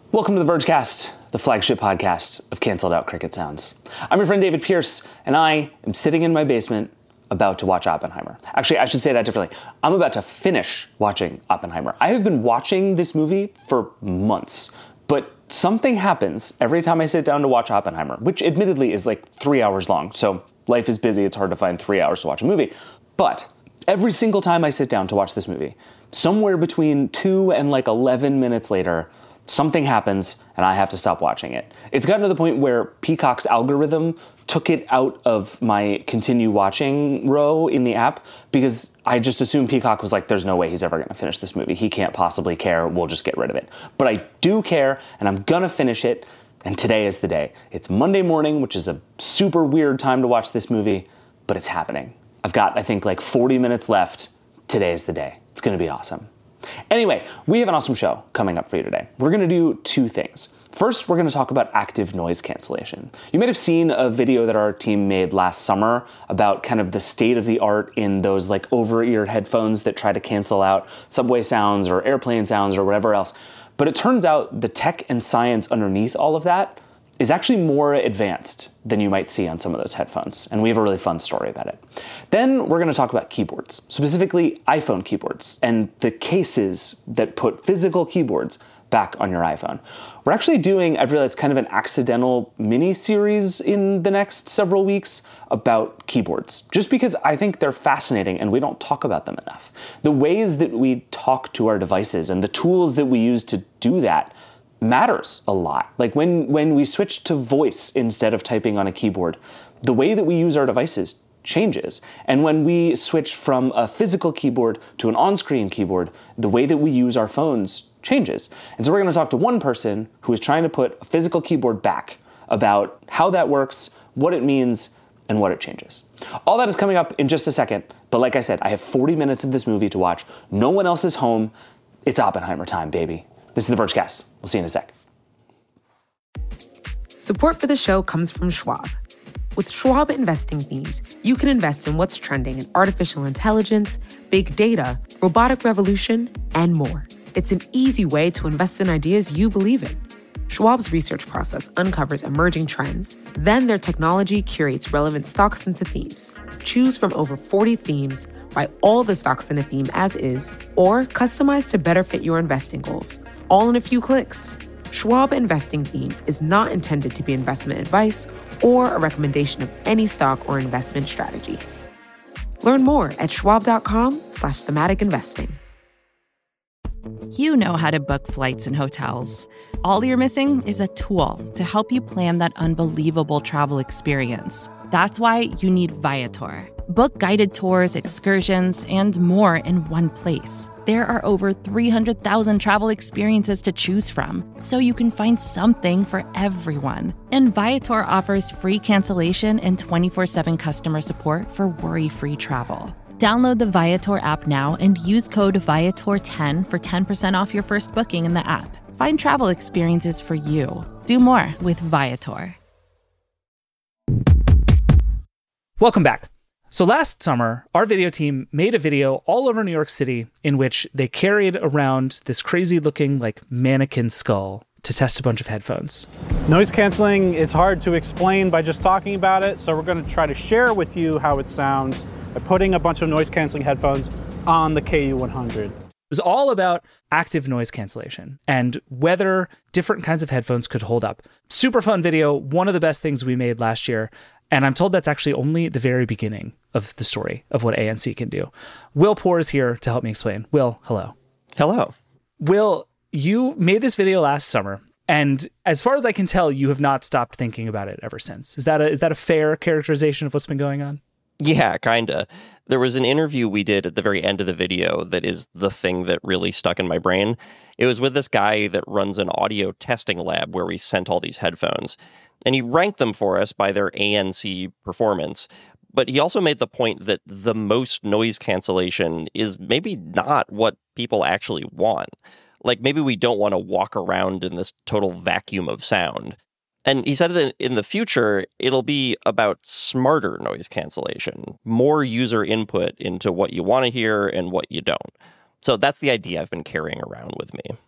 Welcome to the Vergecast, the flagship podcast of Canceled Out Cricket Sounds. I'm your friend David Pierce, and I am sitting in my basement about to watch Oppenheimer. Actually, I should say that differently. I'm about to finish watching Oppenheimer. I have been watching this movie for months, but something happens every time I sit down to watch Oppenheimer, which admittedly is like 3 hours long, so life is busy, it's hard to find 3 hours to watch a movie. But every single time I sit down to watch this movie, somewhere between 2 and 11 minutes later, something happens and I have to stop watching it. It's gotten to the point where Peacock's algorithm took it out of my continue watching row in the app because I just assumed Peacock was like, there's no way he's ever gonna finish this movie. He can't possibly care, we'll just get rid of it. But I do care and I'm gonna finish it, and today is the day. It's Monday morning, which is a super weird time to watch this movie, but it's happening. I've got, I think, 40 minutes left. Today is the day. It's gonna be awesome. Anyway, we have an awesome show coming up for you today. We're going to do two things. First, we're going to talk about active noise cancellation. You might have seen a video that our team made last summer about kind of the state of the art in those over-ear headphones that try to cancel out subway sounds or airplane sounds or whatever else. But it turns out the tech and science underneath all of that is actually more advanced than you might see on some of those headphones. And we have a really fun story about it. Then we're gonna talk about keyboards, specifically iPhone keyboards, and the cases that put physical keyboards back on your iPhone. We're actually doing, I've realized, kind of an accidental mini-series in the next several weeks about keyboards, just because I think they're fascinating and we don't talk about them enough. The ways that we talk to our devices and the tools that we use to do that matters a lot. When we switch to voice instead of typing on a keyboard, the way that we use our devices changes. And when we switch from a physical keyboard to an on-screen keyboard, the way that we use our phones changes. And so we're going to talk to one person who is trying to put a physical keyboard back about how that works, what it means, and what it changes. All that is coming up in just a second. But like I said, I have 40 minutes of this movie to watch. No one else is home. It's Oppenheimer time, baby. This is the Vergecast. We'll see you in a sec. Support for the show comes from Schwab. With Schwab Investing Themes, you can invest in what's trending in artificial intelligence, big data, robotic revolution, and more. It's an easy way to invest in ideas you believe in. Schwab's research process uncovers emerging trends. Then their technology curates relevant stocks into themes. Choose from over 40 themes, buy all the stocks in a theme as is, or customize to better fit your investing goals. All in a few clicks. Schwab Investing Themes is not intended to be investment advice or a recommendation of any stock or investment strategy. Learn more at schwab.com/thematic investing. You know how to book flights and hotels. All you're missing is a tool to help you plan that unbelievable travel experience. That's why you need Viator. Book guided tours, excursions, and more in one place. There are over 300,000 travel experiences to choose from, so you can find something for everyone. And Viator offers free cancellation and 24/7 customer support for worry-free travel. Download the Viator app now and use code Viator10 for 10% off your first booking in the app. Find travel experiences for you. Do more with Viator. Welcome back. So last summer, our video team made a video all over New York City in which they carried around this crazy looking mannequin skull to test a bunch of headphones. Noise canceling is hard to explain by just talking about it, so we're going to try to share with you how it sounds by putting a bunch of noise canceling headphones on the KU100. It was all about active noise cancellation and whether different kinds of headphones could hold up. Super fun video, one of the best things we made last year. And I'm told that's actually only the very beginning of the story of what ANC can do. Will Poor is here to help me explain. Will, hello. Hello. Will, you made this video last summer, and as far as I can tell, you have not stopped thinking about it ever since. Is that a fair characterization of what's been going on? Yeah, kinda. There was an interview we did at the very end of the video that is the thing that really stuck in my brain. It was with this guy that runs an audio testing lab where we sent all these headphones. And he ranked them for us by their ANC performance. But he also made the point that the most noise cancellation is maybe not what people actually want. Maybe we don't want to walk around in this total vacuum of sound. And he said that in the future, it'll be about smarter noise cancellation, more user input into what you want to hear and what you don't. So that's the idea I've been carrying around with me.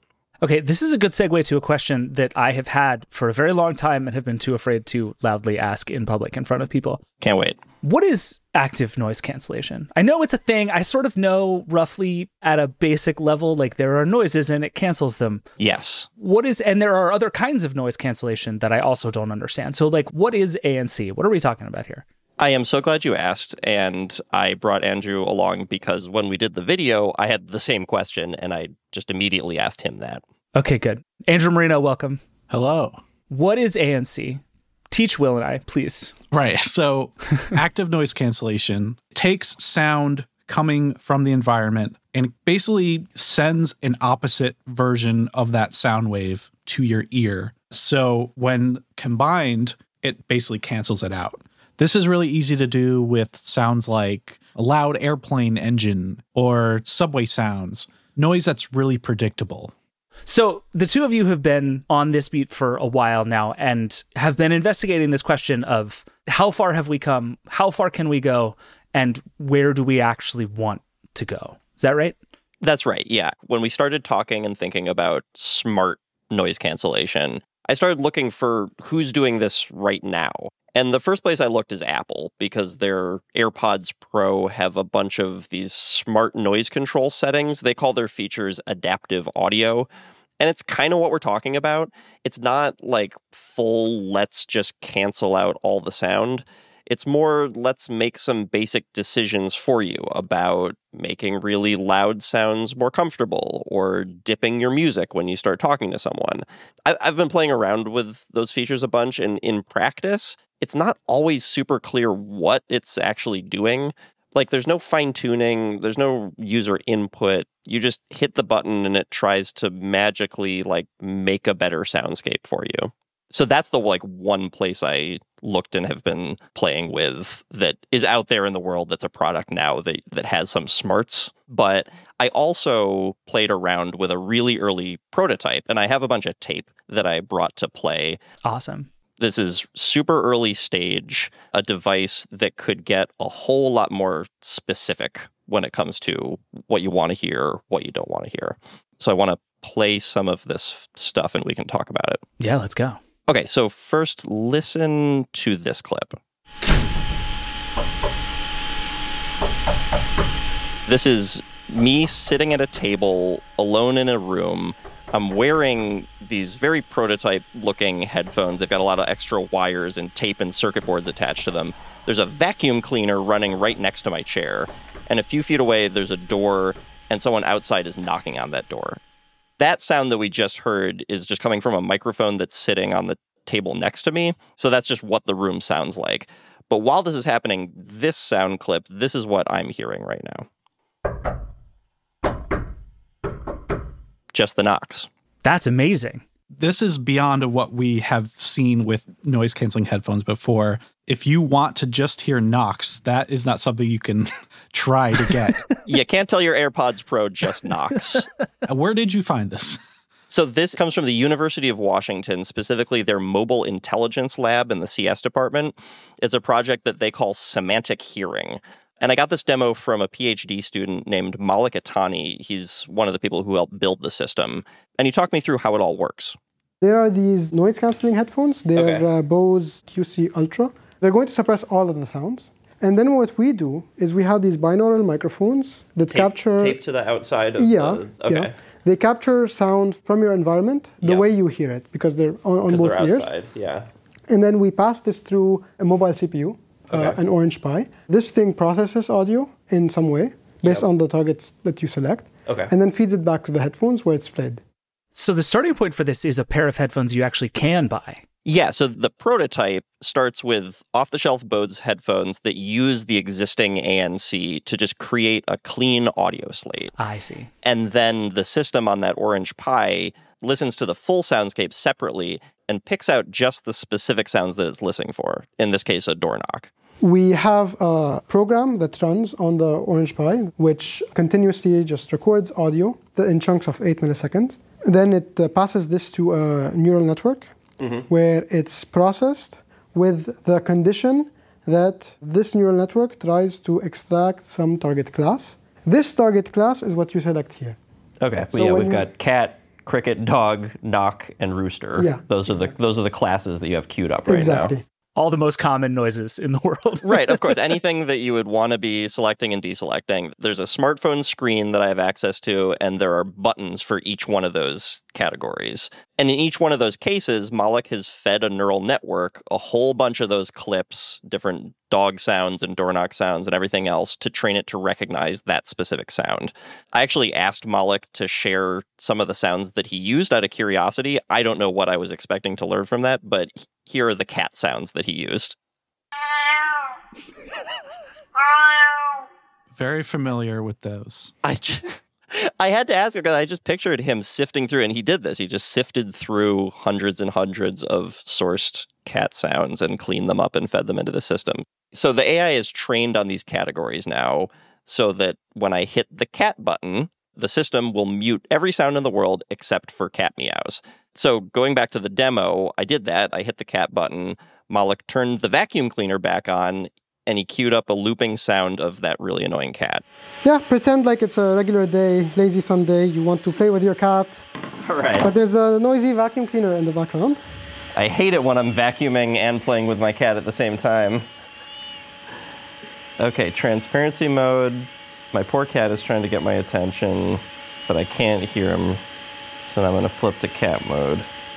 Okay, this is a good segue to a question that I have had for a very long time and have been too afraid to loudly ask in public in front of people. Can't wait. What is active noise cancellation? I know it's a thing. I sort of know roughly at a basic level, like there are noises and it cancels them. Yes. And there are other kinds of noise cancellation that I also don't understand. So like, what is ANC? What are we talking about here? I am so glad you asked, and I brought Andrew along because when we did the video, I had the same question, and I just immediately asked him that. Okay, good. Andrew Marino, welcome. Hello. What is ANC? Teach Will and I, please. Right. So active noise cancellation takes sound coming from the environment and basically sends an opposite version of that sound wave to your ear. So when combined, it basically cancels it out. This is really easy to do with sounds like a loud airplane engine or subway sounds, noise that's really predictable. So the two of you have been on this beat for a while now and have been investigating this question of how far have we come, how far can we go, and where do we actually want to go? Is that right? That's right, yeah. When we started talking and thinking about smart noise cancellation, I started looking for who's doing this right now. And the first place I looked is Apple, because their AirPods Pro have a bunch of these smart noise control settings. They call their features adaptive audio. And it's kind of what we're talking about. It's not like full, let's just cancel out all the sound. It's more, let's make some basic decisions for you about making really loud sounds more comfortable or dipping your music when you start talking to someone. I've been playing around with those features a bunch, and in practice, it's not always super clear what it's actually doing. Like, there's no fine-tuning, there's no user input. You just hit the button and it tries to magically, like, make a better soundscape for you. So that's the, like, one place I looked and have been playing with that is out there in the world that's a product now that has some smarts. But I also played around with a really early prototype, and I have a bunch of tape that I brought to play. Awesome. This is super early stage, a device that could get a whole lot more specific when it comes to what you want to hear, what you don't want to hear. So I want to play some of this stuff and we can talk about it. Yeah, let's go. Okay, so first listen to this clip. This is me sitting at a table alone in a room. I'm wearing these very prototype-looking headphones. They've got a lot of extra wires and tape and circuit boards attached to them. There's a vacuum cleaner running right next to my chair. And a few feet away, there's a door, and someone outside is knocking on that door. That sound that we just heard is just coming from a microphone that's sitting on the table next to me. So that's just what the room sounds like. But while this is happening, this sound clip, this is what I'm hearing right now. Just the knocks. That's amazing. This is beyond what we have seen with noise canceling headphones before. If you want to just hear knocks, that is not something you can try to get. You can't tell your AirPods Pro just knocks. Where did you find this? So this comes from the University of Washington, specifically their Mobile Intelligence Lab in the CS department. It's a project that they call Semantic Hearing. And I got this demo from a PhD student named Malik Atani. He's one of the people who helped build the system. And he talked me through how it all works. There are these noise-canceling headphones. They're Bose QC Ultra. They're going to suppress all of the sounds. And then what we do is we have these binaural microphones that capture... Tape to the outside of the... Okay. Yeah. They capture sound from your environment the way you hear it, because they're on both ears. Outside. Yeah. And then we pass this through a mobile CPU. An Orange Pi. This thing processes audio in some way based on the targets that you select, and then feeds it back to the headphones where it's played. So the starting point for this is a pair of headphones you actually can buy. Yeah, so the prototype starts with off-the-shelf Bose headphones that use the existing ANC to just create a clean audio slate. I see. And then the system on that Orange Pi listens to the full soundscape separately and picks out just the specific sounds that it's listening for, in this case, a door knock. We have a program that runs on the Orange Pi, which continuously just records audio in chunks of 8 milliseconds. Then it passes this to a neural network, where it's processed with the condition that this neural network tries to extract some target class. This target class is what you select here. Okay, so we've got cat, cricket, dog, knock, and rooster. Yeah, those are the classes that you have queued up right exactly. now. All the most common noises in the world. Right, of course. Anything that you would want to be selecting and deselecting. There's a smartphone screen that I have access to, and there are buttons for each one of those categories. And in each one of those cases, Moloch has fed a neural network a whole bunch of those clips, different dog sounds and door knock sounds and everything else, to train it to recognize that specific sound. I actually asked Moloch to share some of the sounds that he used out of curiosity. I don't know what I was expecting to learn from that, but here are the cat sounds that he used. Very familiar with those. I had to ask him because I just pictured him sifting through, and he did this. He just sifted through hundreds and hundreds of sourced cat sounds and cleaned them up and fed them into the system. So the AI is trained on these categories now so that when I hit the cat button, the system will mute every sound in the world except for cat meows. So going back to the demo, I did that. I hit the cat button. Moloch turned the vacuum cleaner back on, and he queued up a looping sound of that really annoying cat. Yeah, pretend like it's a regular day, lazy Sunday. You want to play with your cat. All right. But there's a noisy vacuum cleaner in the background. I hate it when I'm vacuuming and playing with my cat at the same time. Okay, transparency mode. My poor cat is trying to get my attention, but I can't hear him. So I'm going to flip to cat mode.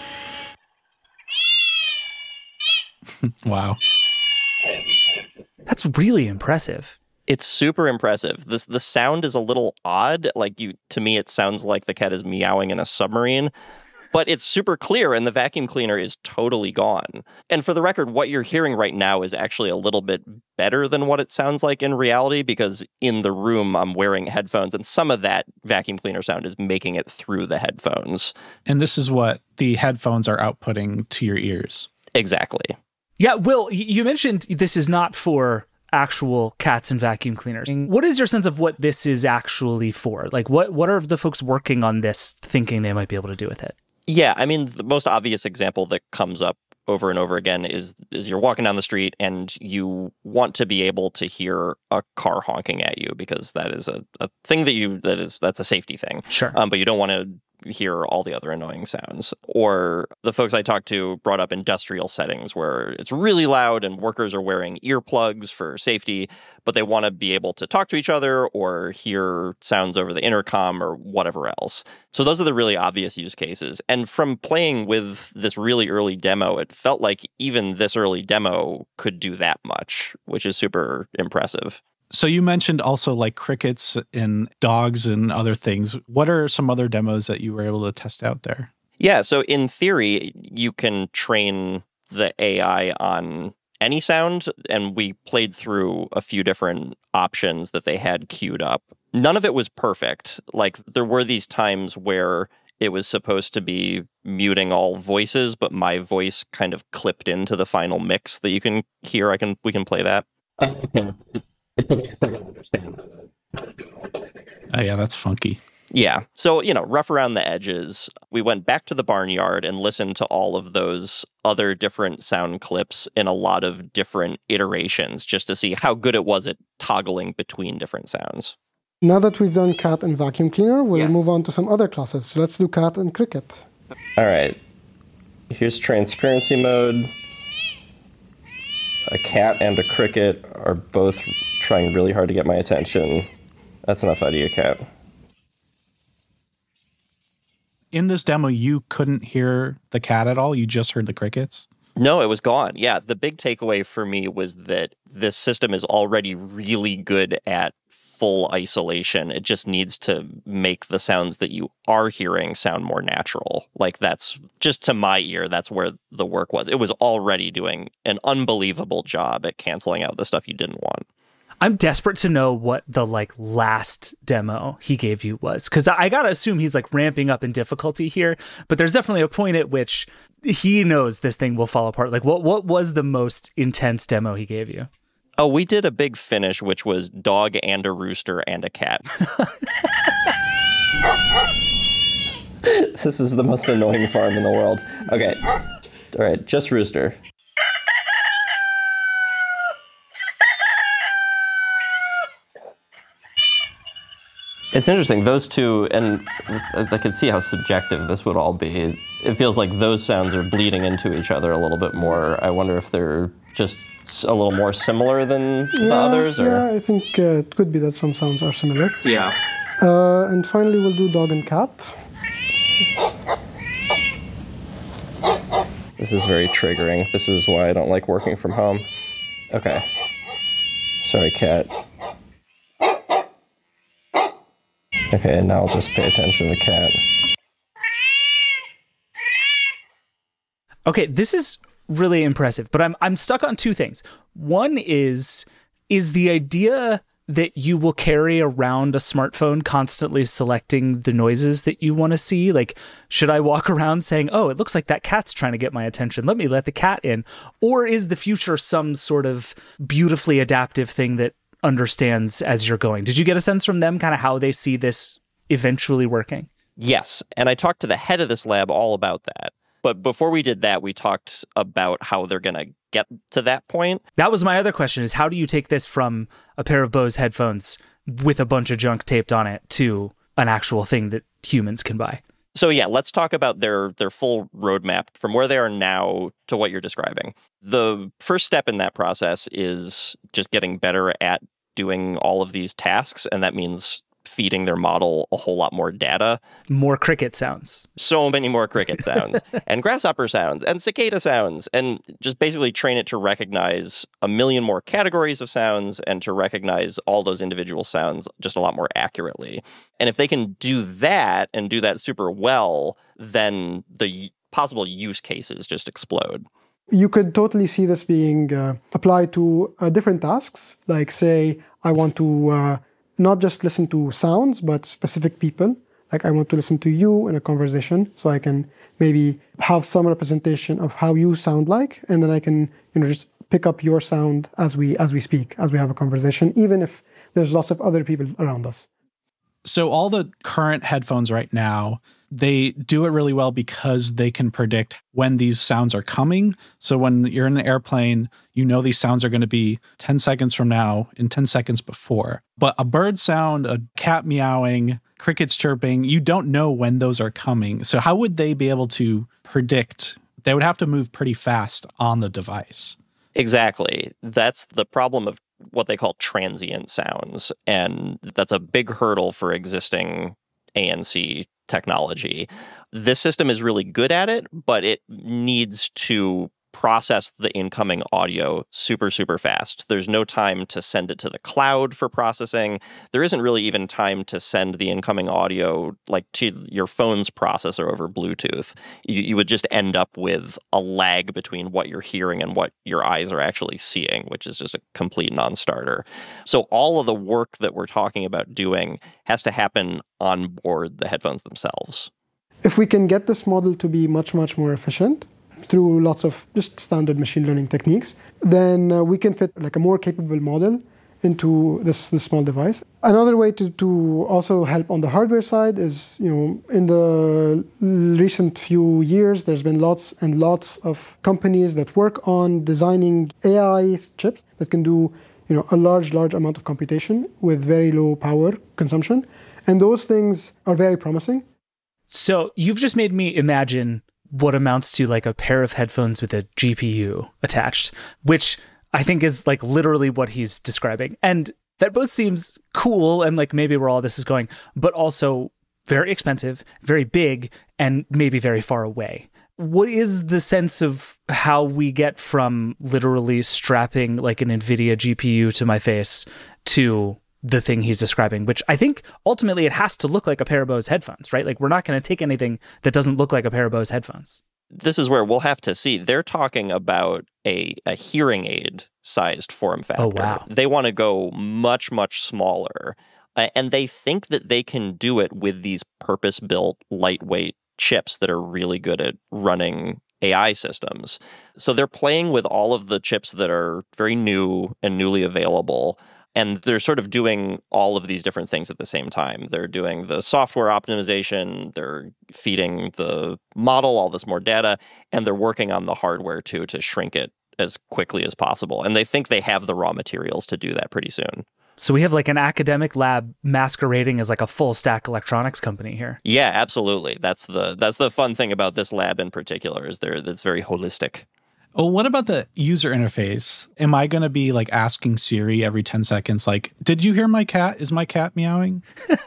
Wow. That's really impressive. It's super impressive. The sound is a little odd. To me, it sounds like the cat is meowing in a submarine, but it's super clear and the vacuum cleaner is totally gone. And for the record, what you're hearing right now is actually a little bit better than what it sounds like in reality, because in the room I'm wearing headphones and some of that vacuum cleaner sound is making it through the headphones. And this is what the headphones are outputting to your ears. Exactly. Yeah, Will, you mentioned this is not for actual cats and vacuum cleaners. What is your sense of what this is actually for? Like, what are the folks working on this thinking they might be able to do with it? Yeah, I mean, the most obvious example that comes up over and over again is you're walking down the street and you want to be able to hear a car honking at you, because that is a thing that's a safety thing. Sure. But you don't want to hear all the other annoying sounds. Or the folks I talked to brought up industrial settings where it's really loud and workers are wearing earplugs for safety, but they want to be able to talk to each other or hear sounds over the intercom or whatever else. So those are the really obvious use cases. And from playing with this really early demo, it felt like even this early demo could do that much, which is super impressive. So you mentioned also like crickets and dogs and other things. What are some other demos that you were able to test out there? Yeah, so in theory, you can train the AI on any sound, and we played through a few different options that they had queued up. None of it was perfect. Like, there were these times where it was supposed to be muting all voices, but my voice kind of clipped into the final mix that you can hear. We can play that. Oh yeah, that's funky. Yeah. So, rough around the edges. We went back to the barnyard and listened to all of those other different sound clips in a lot of different iterations just to see how good it was at toggling between different sounds. Now that we've done cat and vacuum cleaner, we'll Yes. move on to some other classes. So let's do cat and cricket. All right. Here's transparency mode. A cat and a cricket are both trying really hard to get my attention. That's enough out of you, cat. In this demo, you couldn't hear the cat at all? You just heard the crickets? No, it was gone. Yeah, the big takeaway for me was that this system is already really good at full isolation. It just needs to make the sounds that you are hearing sound more natural. Like, that's just, to my ear, that's where the work was. It was already doing an unbelievable job at canceling out the stuff you didn't want. I'm desperate to know what the last demo he gave you was, because I gotta assume he's ramping up in difficulty here, but there's definitely a point at which he knows this thing will fall apart. Like, what was the most intense demo he gave you? Oh, we did a big finish, which was dog and a rooster and a cat. This is the most annoying farm in the world. Okay. All right, just rooster. It's interesting, those two, and I can see how subjective this would all be. It feels like those sounds are bleeding into each other a little bit more. I wonder if they're just a little more similar than the others? Or? Yeah, I think it could be that some sounds are similar. Yeah. And finally, we'll do dog and cat. This is very triggering. This is why I don't like working from home. Okay. Sorry, cat. Okay, and now I'll just pay attention to the cat. Okay, this is really impressive, but I'm stuck on two things. One is the idea that you will carry around a smartphone constantly selecting the noises that you want to see. Like, should I walk around saying, oh, it looks like that cat's trying to get my attention, let me let the cat in? Or is the future some sort of beautifully adaptive thing that understands as you're going? Did you get a sense from them kind of how they see this eventually working? Yes, and I talked to the head of this lab all about that. But before we did that, we talked about how they're going to get to that point. That was my other question, is how do you take this from a pair of Bose headphones with a bunch of junk taped on it to an actual thing that humans can buy? So yeah, let's talk about their full roadmap from where they are now to what you're describing. The first step in that process is just getting better at doing all of these tasks, and that means feeding their model a whole lot more data. More cricket sounds. So many more cricket sounds, and grasshopper sounds, and cicada sounds, and just basically train it to recognize a million more categories of sounds and to recognize all those individual sounds just a lot more accurately. And if they can do that and do that super well, then the possible use cases just explode. You could totally see this being applied to different tasks. Like, say, I want to not just listen to sounds, but specific people. Like, I want to listen to you in a conversation, so I can maybe have some representation of how you sound like, and then I can, just pick up your sound as we speak, as we have a conversation, even if there's lots of other people around us. So all the current headphones right now, they do it really well because they can predict when these sounds are coming. So when you're in an airplane, these sounds are going to be 10 seconds from now and 10 seconds before. But a bird sound, a cat meowing, crickets chirping, you don't know when those are coming. So how would they be able to predict? They would have to move pretty fast on the device. Exactly. That's the problem of what they call transient sounds. And that's a big hurdle for existing ANC technology. This system is really good at it, but it needs to process the incoming audio super, super fast. There's no time to send it to the cloud for processing. There isn't really even time to send the incoming audio like to your phone's processor over Bluetooth. You would just end up with a lag between what you're hearing and what your eyes are actually seeing, which is just a complete non-starter. So all of the work that we're talking about doing has to happen on board the headphones themselves. If we can get this model to be much, much more efficient, through lots of just standard machine learning techniques, then we can fit like a more capable model into this small device. Another way to also help on the hardware side is, in the recent few years, there's been lots and lots of companies that work on designing AI chips that can do, a large amount of computation with very low power consumption. And those things are very promising. So you've just made me imagine what amounts to like a pair of headphones with a GPU attached, which I think is like literally what he's describing. And that both seems cool and like maybe where all this is going, but also very expensive, very big, and maybe very far away. What is the sense of how we get from literally strapping like an NVIDIA GPU to my face to the thing he's describing, which I think ultimately it has to look like a pair of Bose headphones, right? Like, we're not going to take anything that doesn't look like a pair of Bose headphones. This is where we'll have to see. They're talking about a hearing aid sized form factor. Oh, wow. They want to go much, much smaller. And they think that they can do it with these purpose-built, lightweight chips that are really good at running AI systems. So they're playing with all of the chips that are very new and newly available. And they're sort of doing all of these different things at the same time. They're doing the software optimization, they're feeding the model all this more data, and they're working on the hardware too to shrink it as quickly as possible. And they think they have the raw materials to do that pretty soon. So we have like an academic lab masquerading as like a full stack electronics company here. Yeah, absolutely. That's the fun thing about this lab in particular is that's very holistic. Oh, what about the user interface? Am I going to be like asking Siri every 10 seconds, like, did you hear my cat? Is my cat meowing?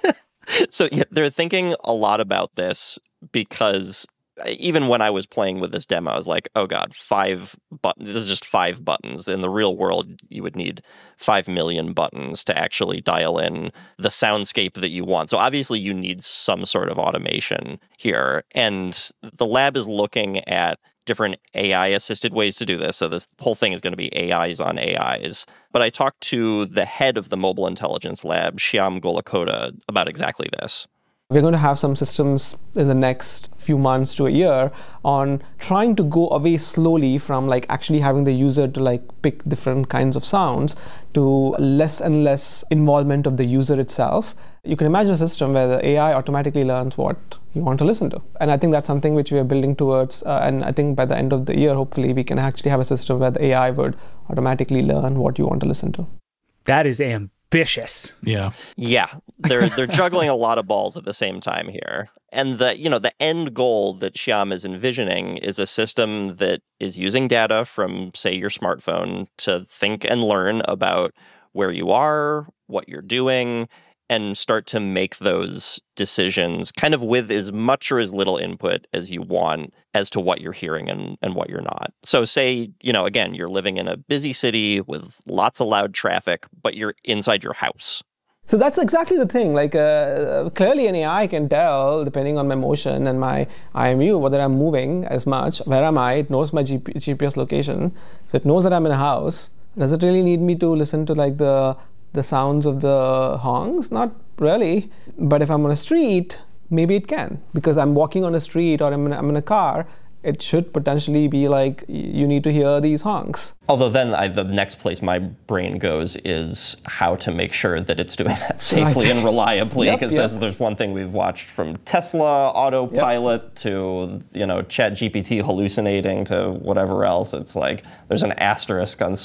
So yeah, they're thinking a lot about this because even when I was playing with this demo, I was like, oh God, 5 buttons. This is just 5 buttons. In the real world, you would need 5 million buttons to actually dial in the soundscape that you want. So obviously you need some sort of automation here. And the lab is looking at different AI-assisted ways to do this. So this whole thing is going to be AIs on AIs. But I talked to the head of the Mobile Intelligence Lab, Shyam Golakota, about exactly this. We're going to have some systems in the next few months to a year on trying to go away slowly from like actually having the user to like pick different kinds of sounds to less and less involvement of the user itself. You can imagine a system where the AI automatically learns what you want to listen to. And I think that's something which we are building towards. And I think by the end of the year, hopefully we can actually have a system where the AI would automatically learn what you want to listen to. That is ambitious. Yeah. Yeah. They're juggling a lot of balls at the same time here. And the end goal that Shyam is envisioning is a system that is using data from, say, your smartphone to think and learn about where you are, what you're doing, and start to make those decisions kind of with as much or as little input as you want as to what you're hearing and what you're not. So say, again, you're living in a busy city with lots of loud traffic, but you're inside your house. So that's exactly the thing. Like clearly an AI can tell, depending on my motion and my IMU, whether I'm moving as much, where am I? It knows my GPS location. So it knows that I'm in a house. Does it really need me to listen to like the sounds of the honks? Not really. But if I'm on a street, maybe it can. Because I'm walking on a street or I'm in a car, it should potentially be like, you need to hear these honks. Although then the next place my brain goes is how to make sure that it's doing that safely and reliably. Because there's one thing we've watched from Tesla autopilot to, ChatGPT hallucinating to whatever else. It's like there's an asterisk on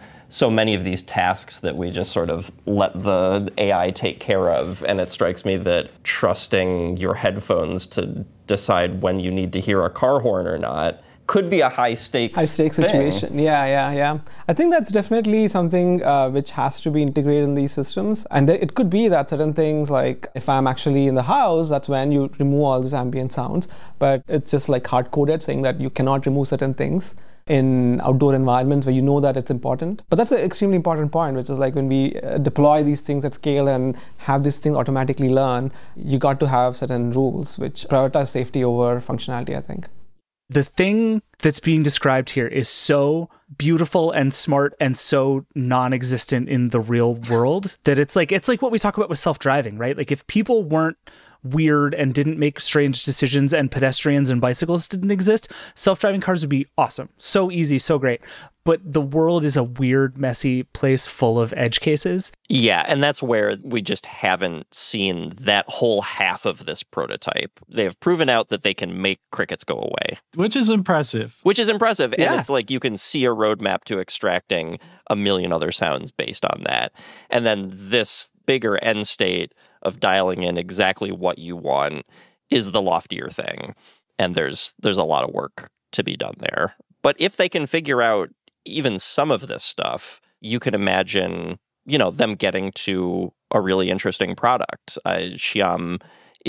so many of these tasks that we just sort of let the AI take care of. And it strikes me that trusting your headphones to decide when you need to hear a car horn or not could be a high-stakes situation. Yeah. I think that's definitely something which has to be integrated in these systems. And it could be that certain things, like if I'm actually in the house, that's when you remove all these ambient sounds. But it's just like hard-coded, saying that you cannot remove certain things in outdoor environments where you know that it's important. But that's an extremely important point, which is like when we deploy these things at scale and have these things automatically learn, you got to have certain rules which prioritize safety over functionality, I think. The thing that's being described here is so beautiful and smart and so non-existent in the real world that it's like what we talk about with self-driving, right? Like if people weren't weird and didn't make strange decisions and pedestrians and bicycles didn't exist, self-driving cars would be awesome. So easy, so great. But the world is a weird, messy place full of edge cases. Yeah, and that's where we just haven't seen that whole half of this prototype. They have proven out that they can make crickets go away. Which is impressive. And Yeah. it's like you can see a roadmap to extracting a million other sounds based on that. And then this bigger end state of dialing in exactly what you want is the loftier thing. And there's a lot of work to be done there. But if they can figure out even some of this stuff, you can imagine, them getting to a really interesting product. Shyam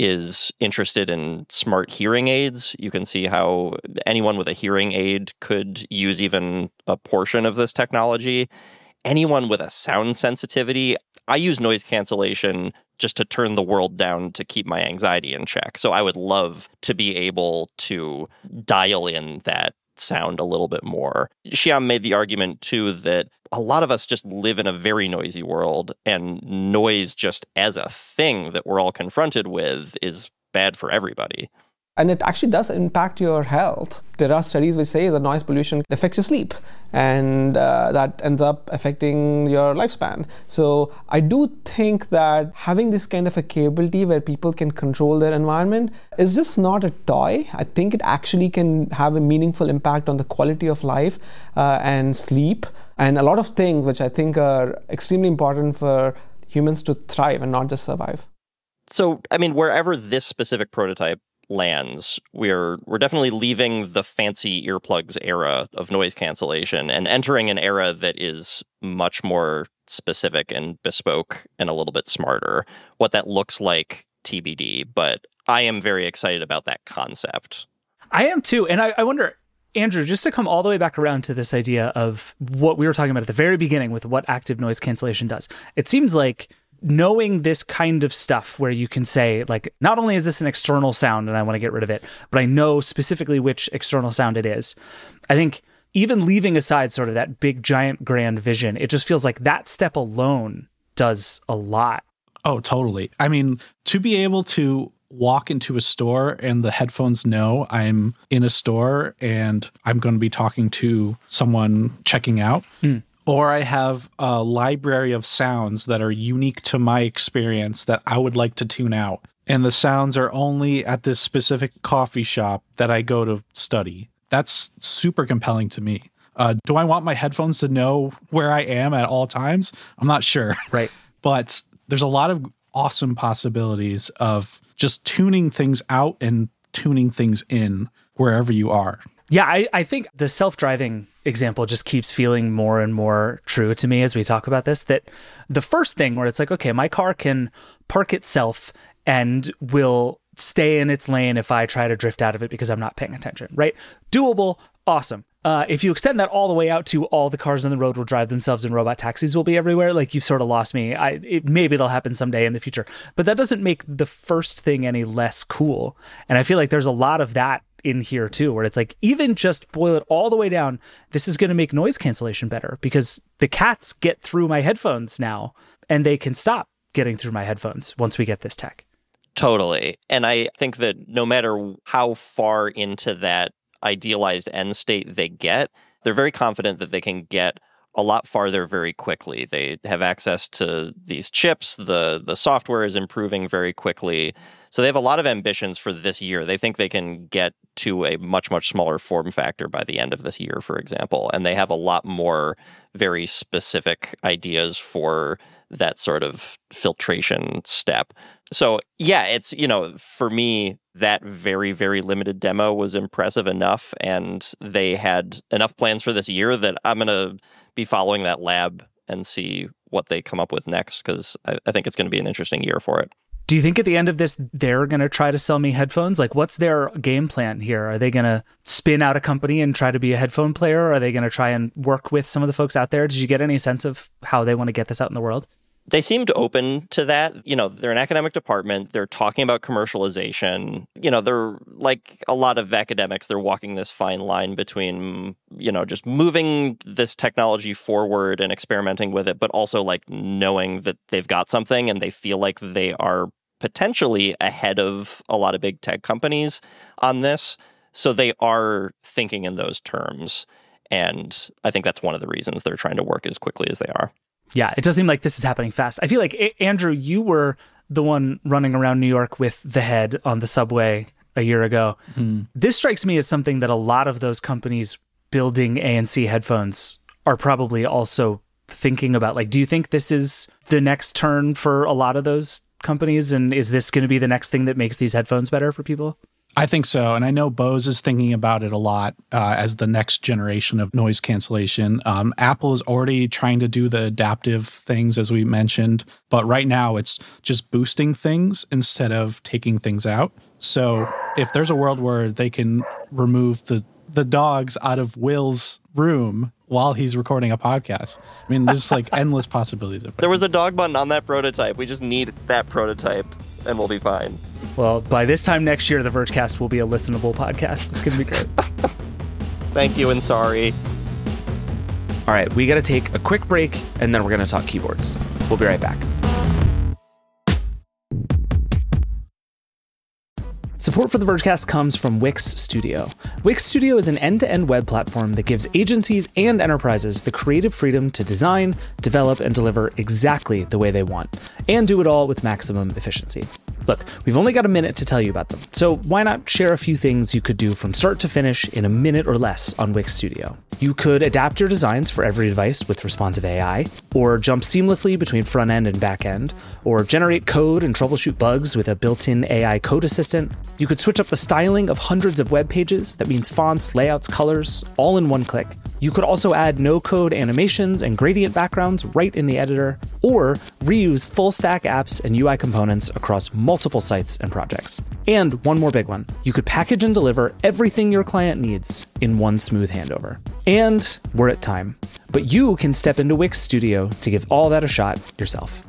is interested in smart hearing aids. You can see how anyone with a hearing aid could use even a portion of this technology. Anyone with a sound sensitivity, I use noise cancellation just to turn the world down to keep my anxiety in check. So I would love to be able to dial in that sound a little bit more. Shyam made the argument, too, that a lot of us just live in a very noisy world, and noise just as a thing that we're all confronted with is bad for everybody. And it actually does impact your health. There are studies which say that noise pollution affects your sleep, and that ends up affecting your lifespan. So I do think that having this kind of a capability where people can control their environment is just not a toy. I think it actually can have a meaningful impact on the quality of life and sleep, and a lot of things which I think are extremely important for humans to thrive and not just survive. So, I mean, wherever this specific prototype lands, we're definitely leaving the fancy earplugs era of noise cancellation and entering an era that is much more specific and bespoke and a little bit smarter. What that looks like, TBD, but I am very excited about that concept. I am too. And I wonder, Andrew, just to come all the way back around to this idea of what we were talking about at the very beginning with what active noise cancellation does. It seems like knowing this kind of stuff where you can say, like, not only is this an external sound and I want to get rid of it, but I know specifically which external sound it is. I think even leaving aside sort of that big, giant, grand vision, it just feels like that step alone does a lot. Oh, totally. I mean, to be able to walk into a store and the headphones know I'm in a store and I'm going to be talking to someone checking out. Or I have a library of sounds that are unique to my experience that I would like to tune out. And the sounds are only at this specific coffee shop that I go to study. That's super compelling to me. Do I want my headphones to know where I am at all times? I'm not sure. Right. But there's a lot of awesome possibilities of just tuning things out and tuning things in wherever you are. Yeah, I think the self-driving example just keeps feeling more and more true to me as we talk about this, that the first thing where it's like, okay, my car can park itself and will stay in its lane if I try to drift out of it because I'm not paying attention, right? Doable, awesome. If you extend that all the way out to all the cars on the road will drive themselves and robot taxis will be everywhere, like, you've sort of lost me. Maybe it'll happen someday in the future, but that doesn't make the first thing any less cool. And I feel like there's a lot of that in here too, where it's like, even just boil it all the way down, this is going to make noise cancellation better because the cats get through my headphones now and they can stop getting through my headphones once we get this tech. Totally. And I think that no matter how far into that idealized end state they get, they're very confident that they can get a lot farther very quickly. They have access to these chips. The software is improving very quickly. So they have a lot of ambitions for this year. They think they can get to a much, much smaller form factor by the end of this year, for example. And they have a lot more very specific ideas for that sort of filtration step. So yeah, it's, for me, that very, very limited demo was impressive enough. And they had enough plans for this year that I'm going to be following that lab and see what they come up with next, because I think it's going to be an interesting year for it. Do you think at the end of this, they're going to try to sell me headphones? Like, what's their game plan here? Are they going to spin out a company and try to be a headphone player? Or are they going to try and work with some of the folks out there? Did you get any sense of how they want to get this out in the world? They seemed open to that. They're an academic department. They're talking about commercialization. They're like a lot of academics. They're walking this fine line between, just moving this technology forward and experimenting with it, but also like knowing that they've got something and they feel like they are potentially ahead of a lot of big tech companies on this. So they are thinking in those terms. And I think that's one of the reasons they're trying to work as quickly as they are. Yeah, it does seem like this is happening fast. I feel like, Andrew, you were the one running around New York with the head on the subway a year ago. This strikes me as something that a lot of those companies building ANC headphones are probably also thinking about. Like, do you think this is the next turn for a lot of those companies? And is this going to be the next thing that makes these headphones better for people? I think so. And I know Bose is thinking about it a lot as the next generation of noise cancellation. Apple is already trying to do the adaptive things, as we mentioned. But right now, it's just boosting things instead of taking things out. So if there's a world where they can remove the dogs out of Will's room while he's recording a podcast, I mean, there's like endless possibilities. There was a dog button on that prototype. We just need that prototype and we'll be fine. Well, by this time next year, the Vergecast will be a listenable podcast. It's going to be great. Thank you and sorry. All right, we got to take a quick break, and then we're going to talk keyboards. We'll be right back. Support for the Vergecast comes from Wix Studio. Wix Studio is an end-to-end web platform that gives agencies and enterprises the creative freedom to design, develop, and deliver exactly the way they want, and do it all with maximum efficiency. Look, we've only got a minute to tell you about them, so why not share a few things you could do from start to finish in a minute or less on Wix Studio? You could adapt your designs for every device with responsive AI, or jump seamlessly between front end and back end, or generate code and troubleshoot bugs with a built-in AI code assistant. You could switch up the styling of hundreds of web pages, that means fonts, layouts, colors, all in one click. You could also add no-code animations and gradient backgrounds right in the editor, or reuse full-stack apps and UI components across multiple sites and projects. And one more big one, you could package and deliver everything your client needs in one smooth handover. And we're at time, but you can step into Wix Studio to give all that a shot yourself.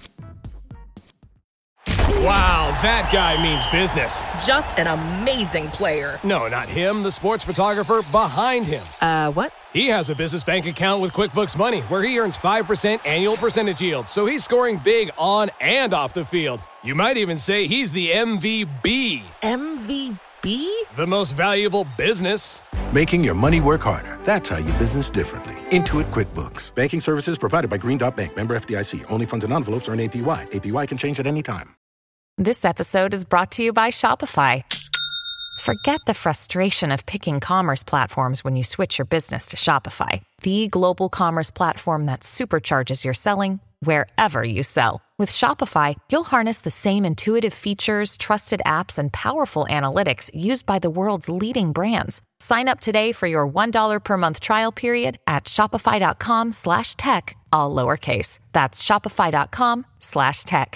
Wow, that guy means business. Just an amazing player. No, not him, the sports photographer behind him. What? He has a business bank account with QuickBooks Money where he earns 5% annual percentage yield, so he's scoring big on and off the field. You might even say he's the MVB. MVB? The most valuable business. Making your money work harder. That's how you business differently. Intuit QuickBooks. Banking services provided by Green Dot Bank. Member FDIC. Only funds and envelopes earn APY. APY can change at any time. This episode is brought to you by Shopify. Forget the frustration of picking commerce platforms when you switch your business to Shopify, the global commerce platform that supercharges your selling wherever you sell. With Shopify, you'll harness the same intuitive features, trusted apps, and powerful analytics used by the world's leading brands. Sign up today for your $1 per month trial period at shopify.com/tech, all lowercase. That's shopify.com/tech.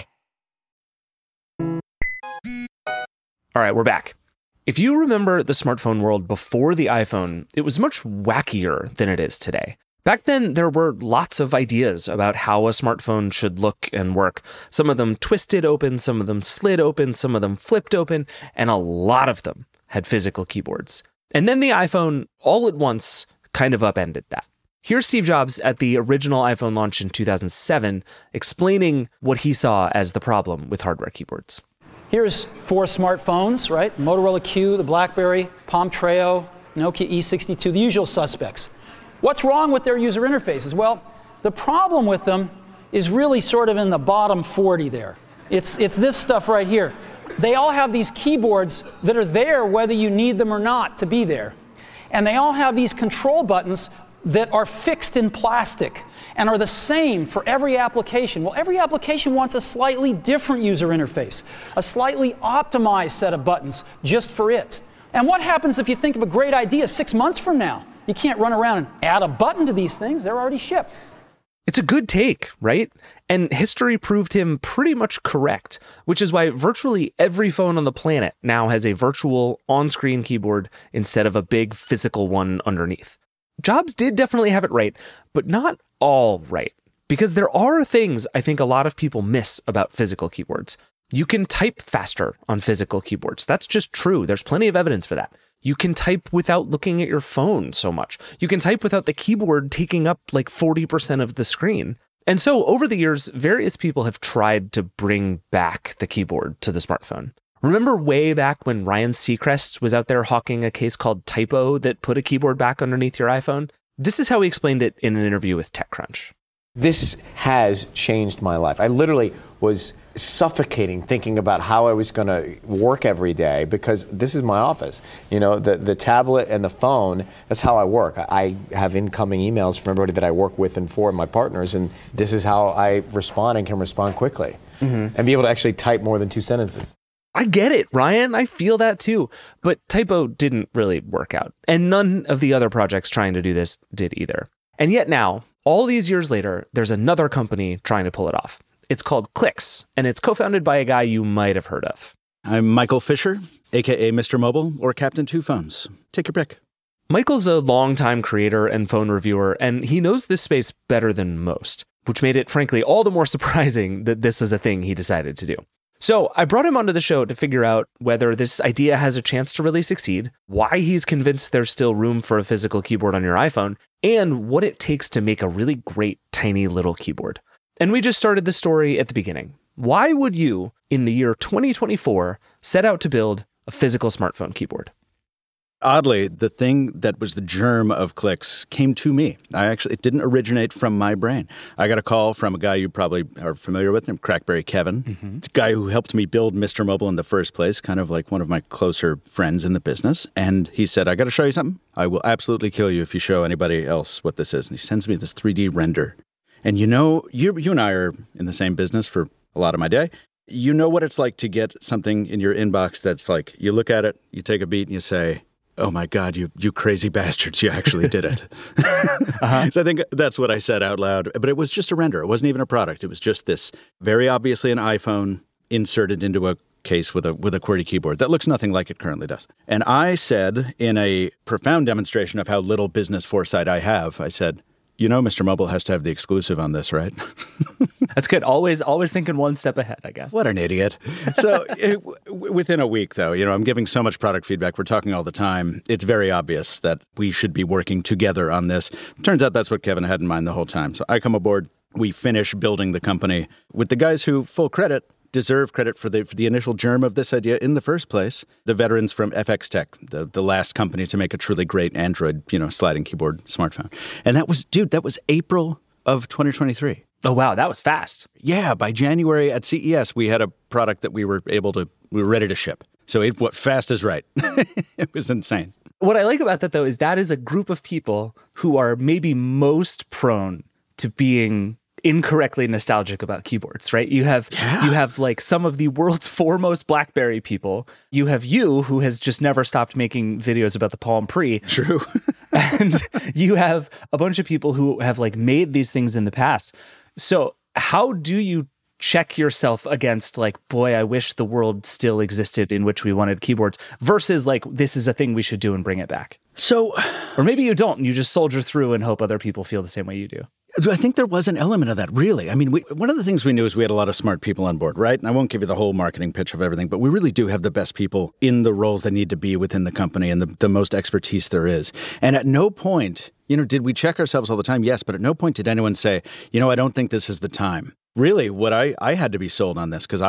All right, we're back. If you remember the smartphone world before the iPhone, it was much wackier than it is today. Back then, there were lots of ideas about how a smartphone should look and work. Some of them twisted open, some of them slid open, some of them flipped open, and a lot of them had physical keyboards. And then the iPhone, all at once, kind of upended that. Here's Steve Jobs at the original iPhone launch in 2007, explaining what he saw as the problem with hardware keyboards. Here's 4 smartphones, right? Motorola Q, the BlackBerry, Palm Treo, Nokia E62, the usual suspects. What's wrong with their user interfaces? Well, the problem with them is really sort of in the bottom 40 there. It's this stuff right here. They all have these keyboards that are there whether you need them or not to be there. And they all have these control buttons that are fixed in plastic and are the same for every application. Well, every application wants a slightly different user interface, a slightly optimized set of buttons just for it. And what happens if you think of a great idea 6 months from now? You can't run around and add a button to these things. They're already shipped. It's a good take, right? And history proved him pretty much correct, which is why virtually every phone on the planet now has a virtual on-screen keyboard instead of a big physical one underneath. Jobs did definitely have it right, but not all right. Because there are things I think a lot of people miss about physical keyboards. You can type faster on physical keyboards. That's just true. There's plenty of evidence for that. You can type without looking at your phone so much. You can type without the keyboard taking up like 40% of the screen. And so over the years, various people have tried to bring back the keyboard to the smartphone. Remember way back when Ryan Seacrest was out there hawking a case called Typo that put a keyboard back underneath your iPhone? This is how he explained it in an interview with TechCrunch. This has changed my life. I literally was suffocating thinking about how I was going to work every day because this is my office. You know, the tablet and the phone, that's how I work. I have incoming emails from everybody that I work with and for my partners, and this is how I respond and can respond quickly and be able to actually type more than 2 sentences. I get it, Ryan. I feel that too. But Typo didn't really work out. And none of the other projects trying to do this did either. And yet now, all these years later, there's another company trying to pull it off. It's called Clix, and it's co-founded by a guy you might have heard of. I'm Michael Fisher, a.k.a. Mr. Mobile, or Captain Two Phones. Take your pick. Michael's a longtime creator and phone reviewer, and he knows this space better than most, which made it, frankly, all the more surprising that this is a thing he decided to do. So I brought him onto the show to figure out whether this idea has a chance to really succeed, why he's convinced there's still room for a physical keyboard on your iPhone, and what it takes to make a really great tiny little keyboard. And we just started the story at the beginning. Why would you, in the year 2024, set out to build a physical smartphone keyboard? Oddly, the thing that was the germ of clicks came to me. It didn't originate from my brain. I got a call from a guy you probably are familiar with, named Crackberry Kevin, the guy who helped me build Mr. Mobile in the first place, kind of like one of my closer friends in the business. And he said, I got to show you something. I will absolutely kill you if you show anybody else what this is. And he sends me this 3D render. And you and I are in the same business for a lot of my day. You know what it's like to get something in your inbox that's like, you look at it, you take a beat, and you say, oh my God, you crazy bastards, you actually did it. So I think that's what I said out loud. But it was just a render. It wasn't even a product. It was just this very obviously an iPhone inserted into a case with a QWERTY keyboard that looks nothing like it currently does. And I said, in a profound demonstration of how little business foresight I have, I said, you know, Mr. Mobile has to have the exclusive on this, right? That's good. Always thinking one step ahead, I guess. What an idiot. So within a week, though, I'm giving so much product feedback. We're talking all the time. It's very obvious that we should be working together on this. Turns out that's what Kevin had in mind the whole time. So I come aboard. We finish building the company with the guys who, full credit, deserve credit for the initial germ of this idea in the first place. The veterans from FX Tech, the last company to make a truly great Android, sliding keyboard smartphone. And that was April of 2023. Oh, wow. That was fast. Yeah. By January at CES, we had a product that we were ready to ship. So what fast is right. It was insane. What I like about that, though, is a group of people who are maybe most prone to being incorrectly nostalgic about keyboards, right? You have like some of the world's foremost BlackBerry people. You have you, who has just never stopped making videos about the Palm Pre. True. And you have a bunch of people who have like made these things in the past. So how do you check yourself against like, boy, I wish the world still existed in which we wanted keyboards, versus like, this is a thing we should do and bring it back? So, or maybe you don't, and you just soldier through and hope other people feel the same way you do. I think there was an element of that, really. I mean, one of the things we knew is we had a lot of smart people on board, right? And I won't give you the whole marketing pitch of everything, but we really do have the best people in the roles they need to be within the company and the most expertise there is. And at no point, did we check ourselves all the time? Yes, but at no point did anyone say, I don't think this is the time. Really, what I had to be sold on this, because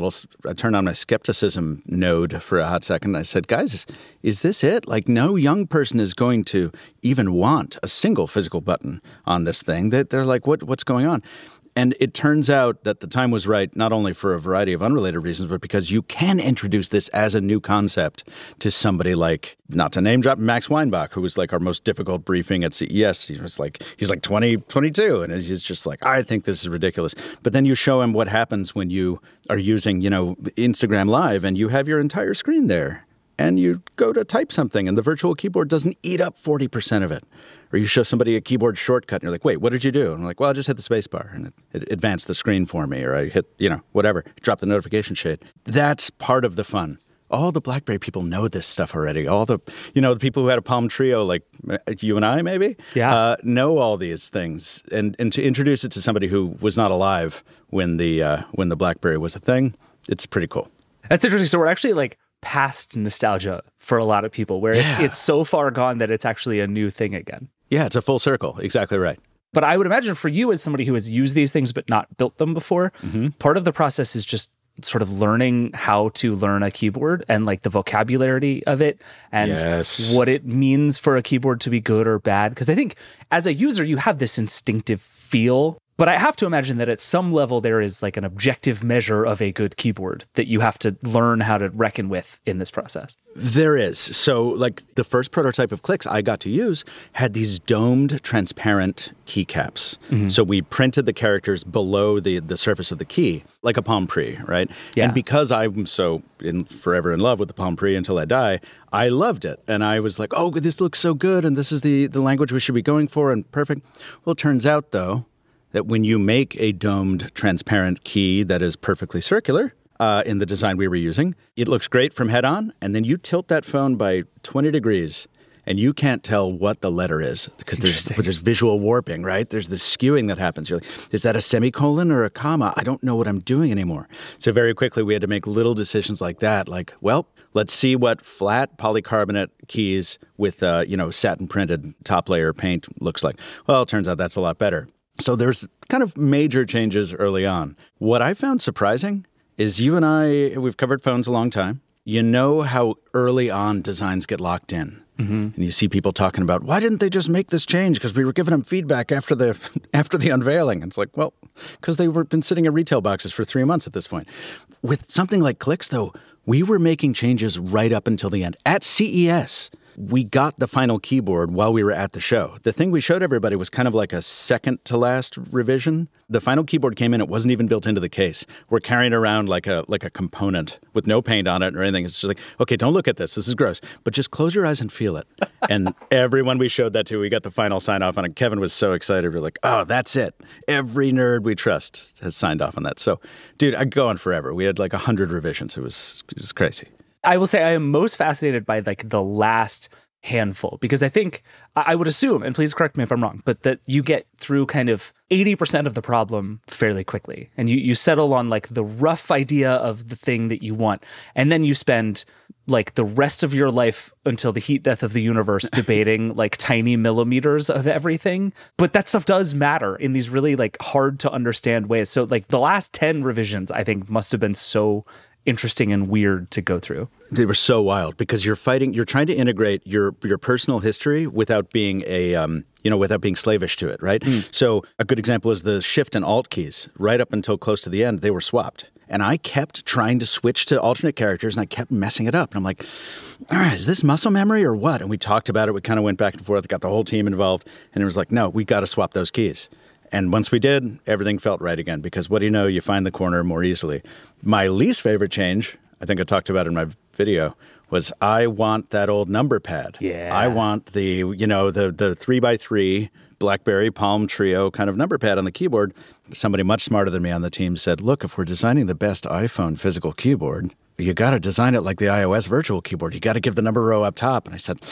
I turned on my skepticism node for a hot second. And I said, guys, is this it? Like, no young person is going to even want a single physical button on this thing. They're like, what's going on? And it turns out that the time was right, not only for a variety of unrelated reasons, but because you can introduce this as a new concept to somebody like, not to name drop, Max Weinbach, who was like our most difficult briefing at CES. He's like 20, 22, and he's just like, I think this is ridiculous. But then you show him what happens when you are using, Instagram Live and you have your entire screen there and you go to type something and the virtual keyboard doesn't eat up 40% of it. Or you show somebody a keyboard shortcut and you're like, wait, what did you do? And I'm like, well, I just hit the space bar and it advanced the screen for me. Or I hit, whatever, drop the notification shade. That's part of the fun. All the BlackBerry people know this stuff already. All the, the people who had a Palm Trio, like you and I maybe, know all these things. And to introduce it to somebody who was not alive when the BlackBerry was a thing, it's pretty cool. That's interesting. So we're actually like past nostalgia for a lot of people, where it's so far gone that it's actually a new thing again. Yeah, it's a full circle. Exactly right. But I would imagine for you, as somebody who has used these things but not built them before, part of the process is just sort of learning how to learn a keyboard and like the vocabulary of it and what it means for a keyboard to be good or bad. Because I think as a user, you have this instinctive feel. But I have to imagine that at some level there is like an objective measure of a good keyboard that you have to learn how to reckon with in this process. There is. So like the first prototype of Clicks I got to use had these domed, transparent keycaps. So we printed the characters below the surface of the key, like a Palm Pre, right? Yeah. And because I'm so forever in love with the Palm Pre until I die, I loved it. And I was like, oh, this looks so good. And this is the language we should be going for and perfect. Well, it turns out, though, that when you make a domed, transparent key that is perfectly circular in the design we were using, it looks great from head on, and then you tilt that phone by 20 degrees, and you can't tell what the letter is because there's visual warping, right? There's this skewing that happens. You're like, is that a semicolon or a comma? I don't know what I'm doing anymore. So very quickly, we had to make little decisions like that, like, well, let's see what flat polycarbonate keys with, satin-printed top layer paint looks like. Well, it turns out that's a lot better. So there's kind of major changes early on. What I found surprising is you and I, we've covered phones a long time. you know how early on designs get locked in. And you see people talking about, why didn't they just make this change? Because we were giving them feedback after the unveiling. And it's like, well, because they were been sitting in retail boxes for 3 months at this point. With something like Clicks, though, we were making changes right up until the end. At CES, we got the final keyboard while we were at the show. The thing we showed everybody was kind of like a second to last revision. The final keyboard came in, it wasn't even built into the case. We're carrying it around like a component with no paint on it or anything. It's just like, okay, don't look at this. This is gross. But just close your eyes and feel it. And everyone we showed that to, we got the final sign off on it. Kevin was so excited. We're like, oh, that's it. Every nerd we trust has signed off on that. So, dude, I'd go on forever. We had like 100 revisions. It was crazy. I will say I am most fascinated by like the last handful, because I think, I would assume, and please correct me if I'm wrong, but that you get through kind of 80% of the problem fairly quickly. And you settle on like the rough idea of the thing that you want. And then you spend like the rest of your life until the heat death of the universe debating like tiny millimeters of everything. But that stuff does matter in these really like hard to understand ways. So like the last 10 revisions, I think, must have been so interesting and weird to go through. They were so wild because you're trying to integrate your personal history without being without being slavish to it, right? So a good example is the Shift and Alt keys. Right up until close to the end, they were swapped. And I kept trying to switch to alternate characters, and I kept messing it up. And I'm like, all right, is this muscle memory or what? And we talked about it. We kind of went back and forth, got the whole team involved. And it was like, no, we got to swap those keys. And once we did, everything felt right again, because what do you know? You find the corner more easily. My least favorite change, I think I talked about in my video, was I want that old number pad. Yeah. I want the 3x3 BlackBerry Palm Trio kind of number pad on the keyboard. Somebody much smarter than me on the team said, look, if we're designing the best iPhone physical keyboard, you got to design it like the iOS virtual keyboard. You got to give the number row up top. And I said,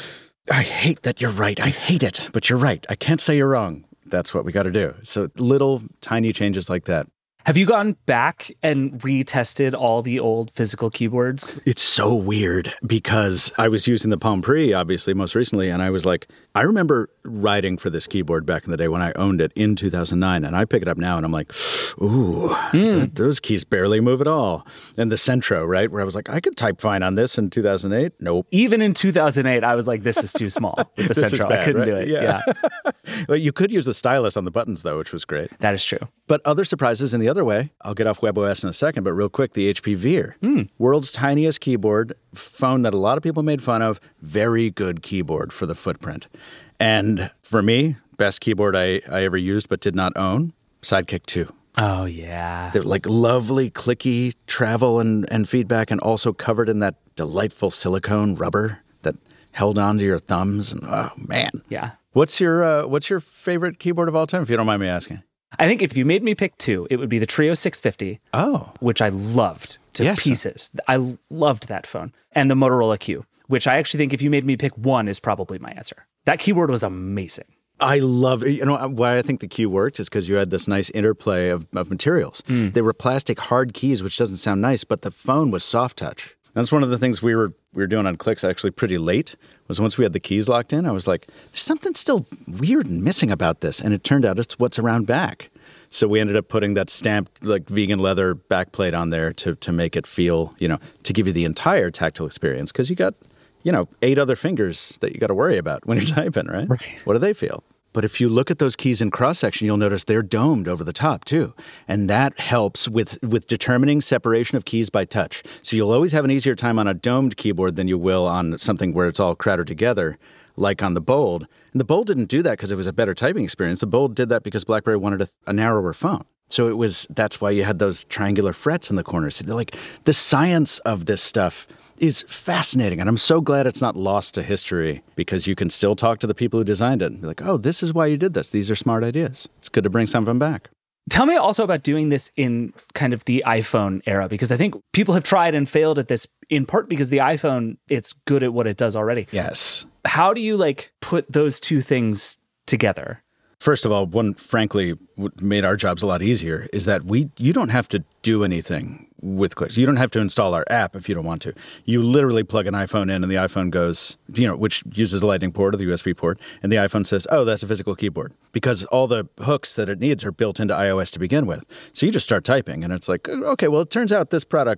I hate that you're right. I hate it, but you're right. I can't say you're wrong. That's what we got to do. So little tiny changes like that. Have you gone back and retested all the old physical keyboards? It's so weird because I was using the Palm Pre, obviously, most recently, and I was like, I remember writing for this keyboard back in the day when I owned it in 2009, and I pick it up now and I'm like, ooh, those keys barely move at all. And the Centro, right, where I was like, I could type fine on this in 2008. Nope. Even in 2008, I was like, this is too small with the Centro. Bad, I couldn't right? do it. Yeah. Well, you could use the stylus on the buttons, though, which was great. That is true. But other surprises in the other way, I'll get off WebOS in a second, but real quick, the HP Veer. World's tiniest keyboard, phone that a lot of people made fun of, very good keyboard for the footprint. And for me, best keyboard I ever used but did not own, Sidekick 2. Oh, yeah. They're like lovely, clicky travel and feedback, and also covered in that delightful silicone rubber that held onto your thumbs. And oh, man. Yeah. What's your favorite keyboard of all time, if you don't mind me asking? I think if you made me pick two, it would be the Trio 650. Oh. Which I loved to pieces. I loved that phone. And the Motorola Q, which I actually think if you made me pick one is probably my answer. That keyboard was amazing. I love it. You know why I think the Q worked is because you had this nice interplay of materials. They were plastic hard keys, which doesn't sound nice, but the phone was soft touch. That's one of the things we were doing on Clicks actually pretty late, was once we had the keys locked in, I was like, there's something still weird and missing about this. And it turned out it's what's around back. So we ended up putting that stamped like vegan leather backplate on there to make it feel, to give you the entire tactile experience. Because you got, 8 other fingers that you got to worry about when you're typing, right? What do they feel? But if you look at those keys in cross-section, you'll notice they're domed over the top, too. And that helps with determining separation of keys by touch. So you'll always have an easier time on a domed keyboard than you will on something where it's all crowded together, like on the Bold. And the Bold didn't do that because it was a better typing experience. The Bold did that because BlackBerry wanted a narrower phone. So that's why you had those triangular frets in the corners. So like the science of this stuff is fascinating. And I'm so glad it's not lost to history, because you can still talk to the people who designed it and be like, oh, this is why you did this. These are smart ideas. It's good to bring some of them back. Tell me also about doing this in kind of the iPhone era, because I think people have tried and failed at this in part because the iPhone, it's good at what it does already. Yes. How do you put those two things together? First of all, one, frankly, what made our jobs a lot easier is that you don't have to do anything with Clicks. You don't have to install our app if you don't want to. You literally plug an iPhone in and the iPhone goes, which uses the Lightning port or the USB port, and the iPhone says, oh, that's a physical keyboard, because all the hooks that it needs are built into iOS to begin with. So you just start typing and it's like, okay, well, it turns out this product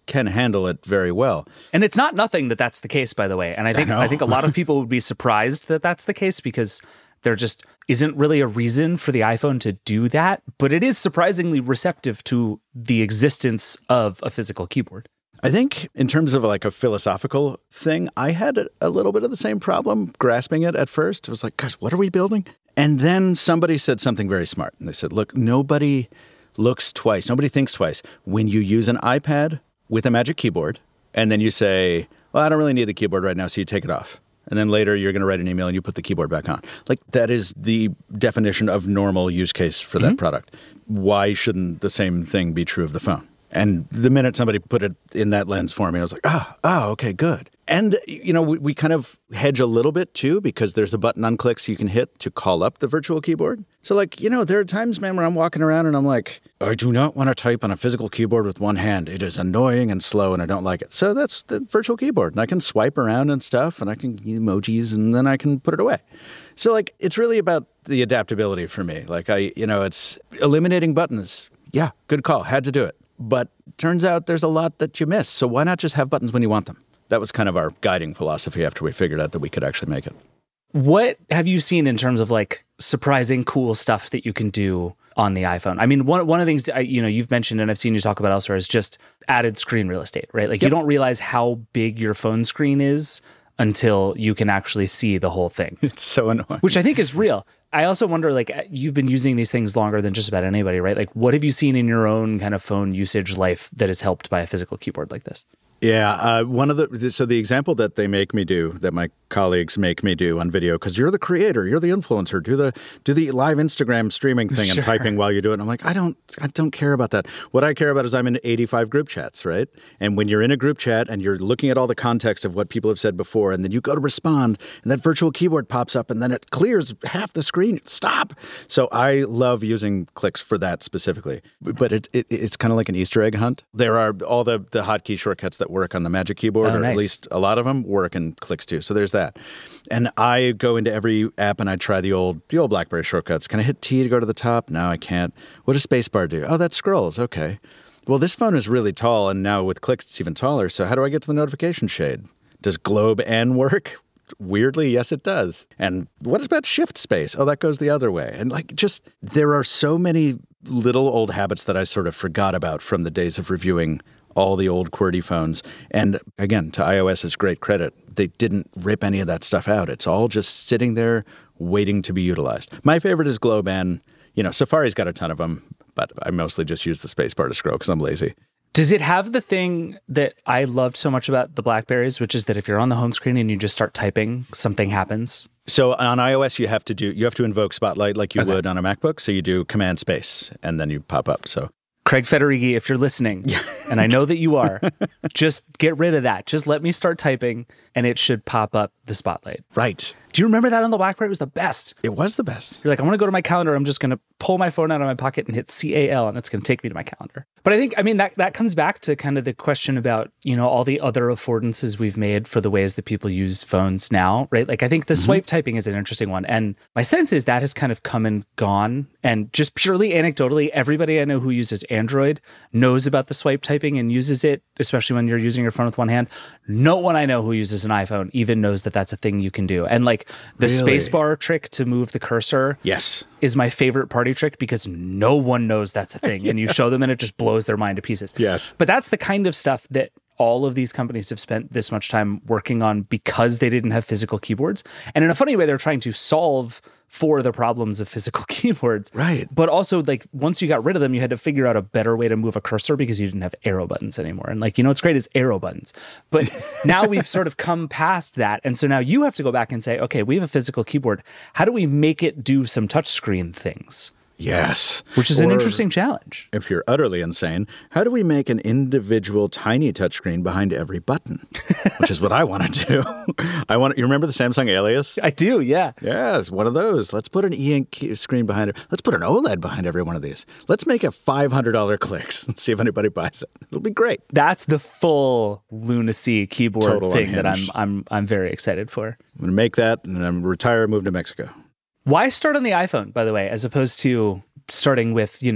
can handle it very well. And it's not nothing that that's the case, by the way. And I think a lot of people would be surprised that that's the case because there just isn't really a reason for the iPhone to do that. But it is surprisingly receptive to the existence of a physical keyboard. I think in terms of like a philosophical thing, I had a little bit of the same problem grasping it at first. It was like, gosh, what are we building? And then somebody said something very smart. And they said, look, nobody looks twice. Nobody thinks twice. When you use an iPad with a Magic Keyboard, and then you say, well, I don't really need the keyboard right now, so you take it off. And then later you're going to write an email and you put the keyboard back on. Like, that is the definition of normal use case for that product. Why shouldn't the same thing be true of the phone? And the minute somebody put it in that lens for me, I was like, okay, good. And, we kind of hedge a little bit, too, because there's a button on Clicks you can hit to call up the virtual keyboard. So, there are times, man, where I'm walking around and I'm like, I do not want to type on a physical keyboard with one hand. It is annoying and slow, and I don't like it. So that's the virtual keyboard. And I can swipe around and stuff, and I can use emojis, and then I can put it away. So, it's really about the adaptability for me. It's eliminating buttons. Yeah, good call. Had to do it. But turns out there's a lot that you miss. So why not just have buttons when you want them? That was kind of our guiding philosophy after we figured out that we could actually make it. What have you seen in terms of surprising cool stuff that you can do on the iPhone? I mean, one of the things you've mentioned and I've seen you talk about elsewhere is just added screen real estate, right? You don't realize how big your phone screen is until you can actually see the whole thing. It's so annoying. Which I think is real. I also wonder, you've been using these things longer than just about anybody, right? What have you seen in your own kind of phone usage life that is helped by a physical keyboard like this? Yeah, the example that they make me do, that my colleagues make me do on video, because you're the creator, you're the influencer, do the live Instagram streaming thing and typing while you do it. And I'm like, I don't care about that. What I care about is I'm in 85 group chats, right? And when you're in a group chat and you're looking at all the context of what people have said before, and then you go to respond, and that virtual keyboard pops up, and then it clears half the screen. Stop. So I love using Clicks for that specifically. But it's kind of like an Easter egg hunt. There are all the hotkey shortcuts that work on the Magic Keyboard, or at least a lot of them work in Clicks too. So there's that. And I go into every app and I try the old BlackBerry shortcuts. Can I hit T to go to the top? No, I can't. What does spacebar do? Oh, that scrolls. Okay. Well, this phone is really tall, and now with Clicks it's even taller. So how do I get to the notification shade? Does Globe N work? Weirdly, yes, it does. And what about shift space? Oh, that goes the other way. And there are so many little old habits that I sort of forgot about from the days of reviewing all the old QWERTY phones. And again, to iOS's great credit, they didn't rip any of that stuff out. It's all just sitting there waiting to be utilized. My favorite is Globe N. Safari's got a ton of them, but I mostly just use the spacebar to scroll because I'm lazy. Does it have the thing that I loved so much about the BlackBerries, which is that if you're on the home screen and you just start typing, something happens? So on iOS, you have to invoke Spotlight like you would on a MacBook. So you do Command Space, and then you pop up. So Craig Federighi, if you're listening, and I know that you are, just get rid of that. Just let me start typing, and it should pop up the Spotlight. Right. Do you remember that on the BlackBerry? It was the best. It was the best. You're like, I want to go to my calendar. I'm just going to pull my phone out of my pocket and hit CAL, and it's going to take me to my calendar. But that comes back to kind of the question about, all the other affordances we've made for the ways that people use phones now, right? I think the swipe typing is an interesting one. And my sense is that has kind of come and gone. And just purely anecdotally, everybody I know who uses Android knows about the swipe typing and uses it, especially when you're using your phone with one hand. No one I know who uses an iPhone even knows that that's a thing you can do. And the spacebar trick to move the cursor is my favorite party trick because no one knows that's a thing. And you show them and it just blows their mind to pieces. Yes. But that's the kind of stuff that all of these companies have spent this much time working on because they didn't have physical keyboards. And in a funny way, they're trying to solve for the problems of physical keyboards. Right. But also, once you got rid of them, you had to figure out a better way to move a cursor because you didn't have arrow buttons anymore. And what's great is arrow buttons. But now we've sort of come past that. And so now you have to go back and say, okay, we have a physical keyboard. How do we make it do some touchscreen things? Yes. Which is an interesting challenge. If you're utterly insane, how do we make an individual tiny touchscreen behind every button? Which is what I want to do. You remember the Samsung Alias? I do, yeah. Yeah, it's one of those. Let's put an e-ink screen behind it. Let's put an OLED behind every one of these. Let's make a $500 Clicks and see if anybody buys it. It'll be great. That's the full lunacy keyboard Total thing unhinged. that I'm very excited for. I'm going to make that and then retire and move to Mexico. Why start on the iPhone, by the way, as opposed to starting with,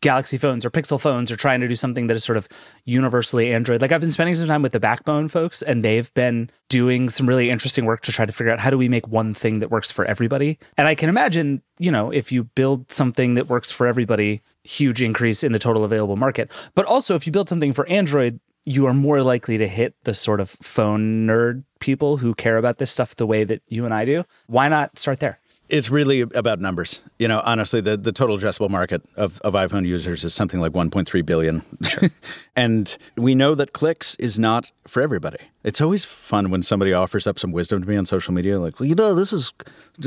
Galaxy phones or Pixel phones are trying to do something that is sort of universally Android. Like I've been spending some time with the Backbone folks, and they've been doing some really interesting work to try to figure out how do we make one thing that works for everybody. And I can imagine, if you build something that works for everybody, huge increase in the total available market. But also if you build something for Android, you are more likely to hit the sort of phone nerd people who care about this stuff the way that you and I do. Why not start there? It's really about numbers. Honestly, the total addressable market of iPhone users is something like 1.3 billion. Sure. And we know that clicks is not for everybody. It's always fun when somebody offers up some wisdom to me on social media, like, well, this is,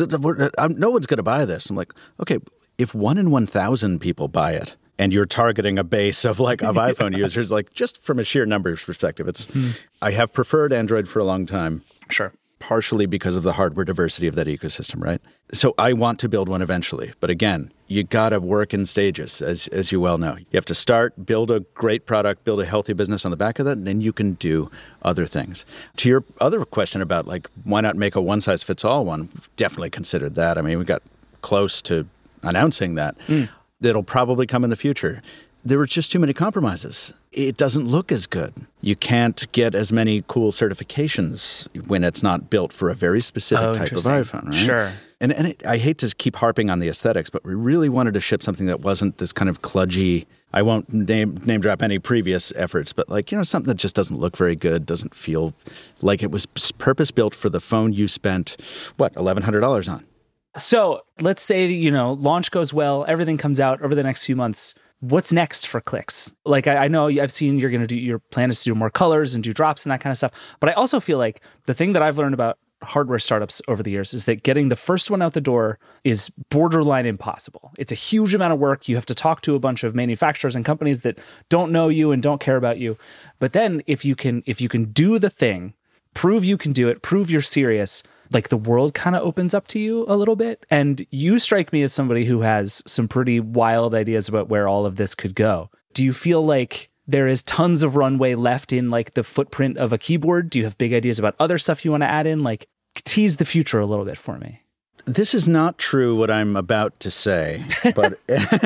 no one's going to buy this. I'm like, okay, if 1 in 1,000 people buy it, and you're targeting a base of iPhone users, like just from a sheer numbers perspective, I have preferred Android for a long time. Sure. Partially because of the hardware diversity of that ecosystem, right? So I want to build one eventually. But again, you got to work in stages, as you well know. You have to start, build a great product, build a healthy business on the back of that, and then you can do other things. To your other question about why not make a one-size-fits-all one, we've definitely considered that. I mean, we got close to announcing that. It'll probably come in the future. There were just too many compromises. It doesn't look as good. You can't get as many cool certifications when it's not built for a very specific type of iPhone, right? Sure. And I hate to keep harping on the aesthetics, but we really wanted to ship something that wasn't this kind of kludgy, I won't name drop any previous efforts, but something that just doesn't look very good, doesn't feel like it was purpose-built for the phone you spent, $1,100 on. So let's say, launch goes well, everything comes out over the next few months. What's next for Clicks? Like, I know I've seen your plan is to do more colors and do drops and that kind of stuff. But I also feel like the thing that I've learned about hardware startups over the years is that getting the first one out the door is borderline impossible. It's a huge amount of work. You have to talk to a bunch of manufacturers and companies that don't know you and don't care about you. But then if you can do the thing, prove you can do it, prove you're serious, like the world kind of opens up to you a little bit. And you strike me as somebody who has some pretty wild ideas about where all of this could go. Do you feel like there is tons of runway left in the footprint of a keyboard? Do you have big ideas about other stuff you want to add in? Tease the future a little bit for me. This is not true what I'm about to say, but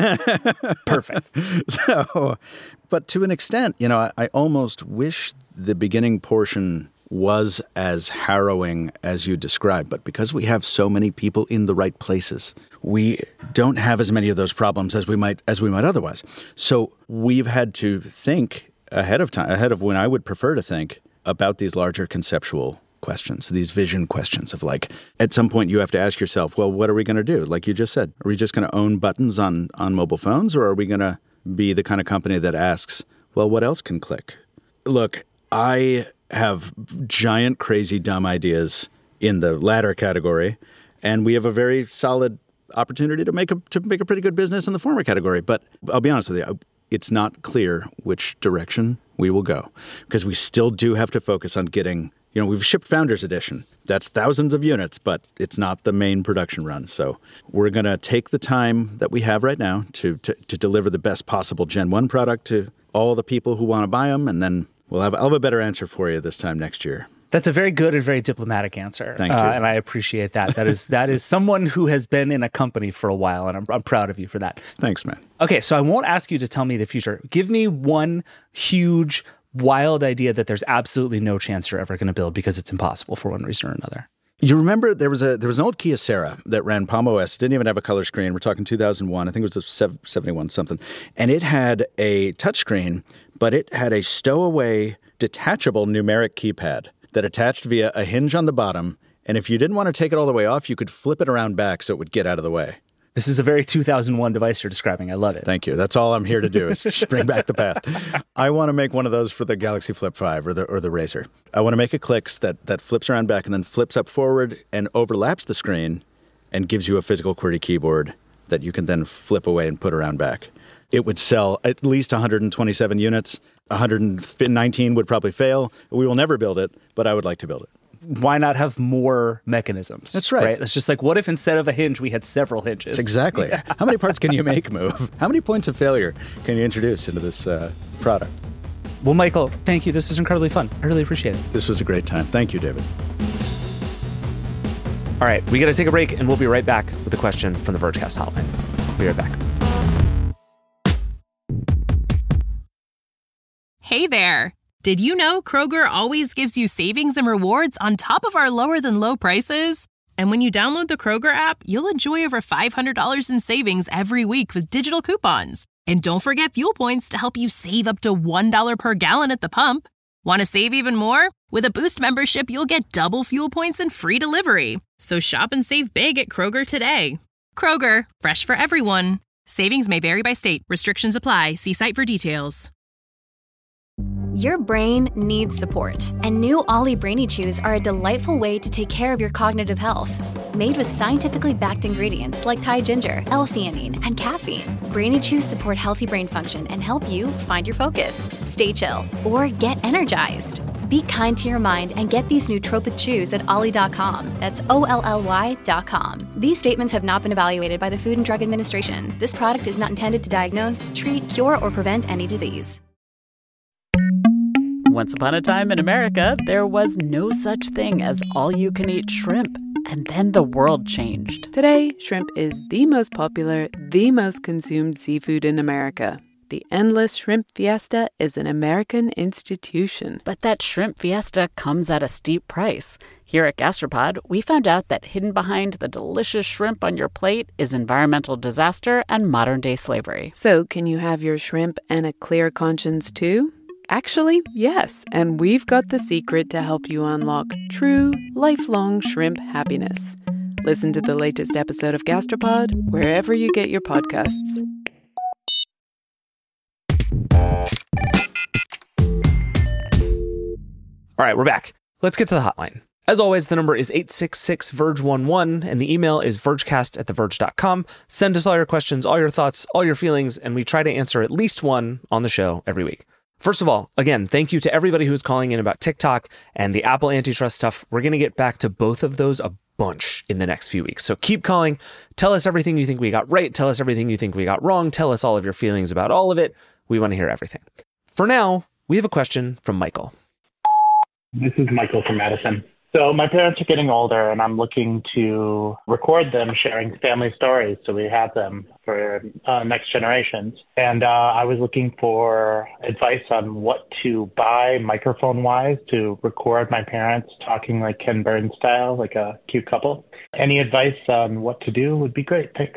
perfect. But to an extent, I almost wish the beginning portion was as harrowing as you described, but because we have so many people in the right places, we don't have as many of those problems as we might otherwise. So we've had to think ahead of when I would prefer to think about these larger conceptual questions, these vision questions of at some point you have to ask yourself, well, what are we going to do? Like you just said, are we just going to own buttons on mobile phones, or are we going to be the kind of company that asks, well, what else can click? Look, I have giant, crazy, dumb ideas in the latter category, and we have a very solid opportunity to make a pretty good business in the former category. But I'll be honest with you, it's not clear which direction we will go, because we still do have to focus on getting, we've shipped Founders Edition. That's thousands of units, but it's not the main production run. So we're going to take the time that we have right now to deliver the best possible Gen 1 product to all the people who want to buy them, and then I'll have a better answer for you this time next year. That's a very good and very diplomatic answer. Thank you. And I appreciate that. That is someone who has been in a company for a while, and I'm proud of you for that. Thanks, man. Okay, so I won't ask you to tell me the future. Give me one huge, wild idea that there's absolutely no chance you're ever going to build because it's impossible for one reason or another. You remember there was an old Kia Sera that ran Palm OS. Didn't even have a color screen. We're talking 2001. I think it was the 71 something. And it had a touchscreen, but it had a stowaway detachable numeric keypad that attached via a hinge on the bottom. And if you didn't want to take it all the way off, you could flip it around back so it would get out of the way. This is a very 2001 device you're describing. I love it. Thank you. That's all I'm here to do is just bring back the past. I want to make one of those for the Galaxy Flip 5 or the Razr. I want to make a Clicks that flips around back and then flips up forward and overlaps the screen and gives you a physical QWERTY keyboard that you can then flip away and put around back. It would sell at least 127 units. 119 would probably fail. We will never build it, but I would like to build it. Why not have more mechanisms? That's right. It's just what if instead of a hinge, we had several hinges? Exactly. How many parts can you make move? How many points of failure can you introduce into this product? Well, Michael, thank you. This is incredibly fun. I really appreciate it. This was a great time. Thank you, David. All right, we got to take a break, and we'll be right back with a question from the Vergecast hotline. We'll be right back. Hey there! Did you know Kroger always gives you savings and rewards on top of our lower-than-low prices? And when you download the Kroger app, you'll enjoy over $500 in savings every week with digital coupons. And don't forget fuel points to help you save up to $1 per gallon at the pump. Want to save even more? With a Boost membership, you'll get double fuel points and free delivery. So shop and save big at Kroger today. Kroger, fresh for everyone. Savings may vary by state. Restrictions apply. See site for details. Your brain needs support, and new Ollie Brainy Chews are a delightful way to take care of your cognitive health. Made with scientifically backed ingredients like Thai ginger, L-theanine, and caffeine, Brainy Chews support healthy brain function and help you find your focus, stay chill, or get energized. Be kind to your mind and get these nootropic chews at ollie.com. That's OLLY.com. These statements have not been evaluated by the Food and Drug Administration. This product is not intended to diagnose, treat, cure, or prevent any disease. Once upon a time in America, there was no such thing as all-you-can-eat shrimp. And then the world changed. Today, shrimp is the most popular, the most consumed seafood in America. The Endless Shrimp Fiesta is an American institution. But that shrimp fiesta comes at a steep price. Here at Gastropod, we found out that hidden behind the delicious shrimp on your plate is environmental disaster and modern-day slavery. So, can you have your shrimp and a clear conscience too? Actually, yes, and we've got the secret to help you unlock true, lifelong shrimp happiness. Listen to the latest episode of Gastropod wherever you get your podcasts. All right, we're back. Let's get to the hotline. As always, the number is 866-VERGE11, and the email is vergecast@theverge.com. Send us all your questions, all your thoughts, all your feelings, and we try to answer at least one on the show every week. First of all, again, thank you to everybody who's calling in about TikTok and the Apple antitrust stuff. We're going to get back to both of those a bunch in the next few weeks. So keep calling. Tell us everything you think we got right. Tell us everything you think we got wrong. Tell us all of your feelings about all of it. We want to hear everything. For now, we have a question from Michael. This is Michael from Madison. So my parents are getting older, and I'm looking to record them sharing family stories so we have them for next generations. And I was looking for advice on what to buy microphone-wise to record my parents talking like Ken Burns style, like a cute couple. Any advice on what to do would be great. Thanks.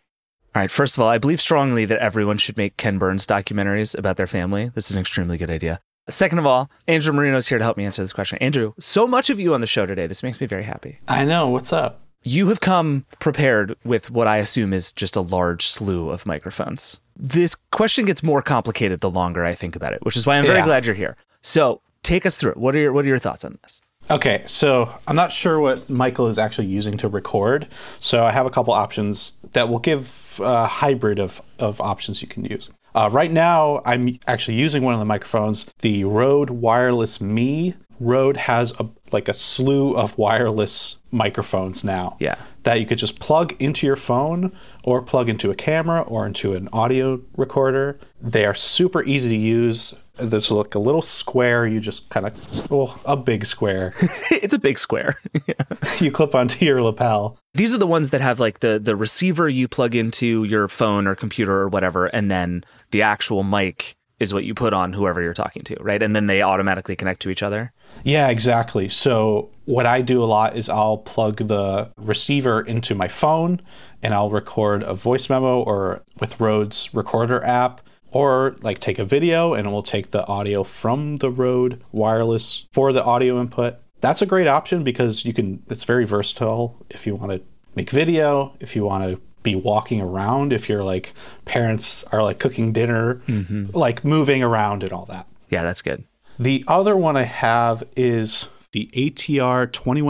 All right, first of all, I believe strongly that everyone should make Ken Burns documentaries about their family. This is an extremely good idea. Second of all, Andrew Marino is here to help me answer this question. Andrew, so much of you on the show today. This makes me very happy. I know. What's up? You have come prepared with what I assume is just a large slew of microphones. This question gets more complicated the longer I think about it, which is why I'm very glad you're here. So take us through it. What are your thoughts on this? Okay, so I'm not sure what Michael is actually using to record. So I have a couple options that will give a hybrid of options you can use. Right now, I'm actually using one of the microphones, the Rode Wireless Me. Rode has a slew of wireless microphones now. Yeah. That you could just plug into your phone or plug into a camera or into an audio recorder. They are super easy to use. There's like a little square, you just kind of, a big square. It's a big square. You clip onto your lapel. These are the ones that have like the receiver you plug into your phone or computer or whatever, and then the actual mic is what you put on whoever you're talking to, right? And then they automatically connect to each other. Yeah, exactly. So what I do a lot is I'll plug the receiver into my phone and I'll record a voice memo or with Rode's Recorder app, or like take a video and it will take the audio from the Rode Wireless for the audio input. That's a great option because it's very versatile if you want to make video, if you want to be walking around, if your like parents are like cooking dinner, like moving around and all that. Yeah, that's good. The other one I have is the ATR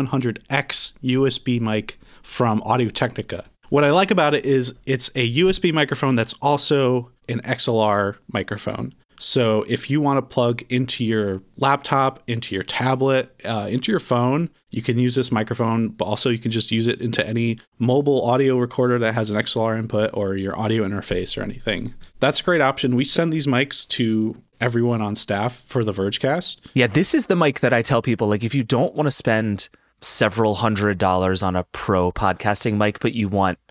2100X USB mic from Audio-Technica. What I like about it is it's a USB microphone that's also an XLR microphone. So if you want to plug into your laptop, into your tablet, into your phone, you can use this microphone, but also you can just use it into any mobile audio recorder that has an XLR input or your audio interface or anything. That's a great option. We send these mics to everyone on staff for the Vergecast. Yeah, this is the mic that I tell people, like, if you don't want to spend several $100s on a pro podcasting mic, but you want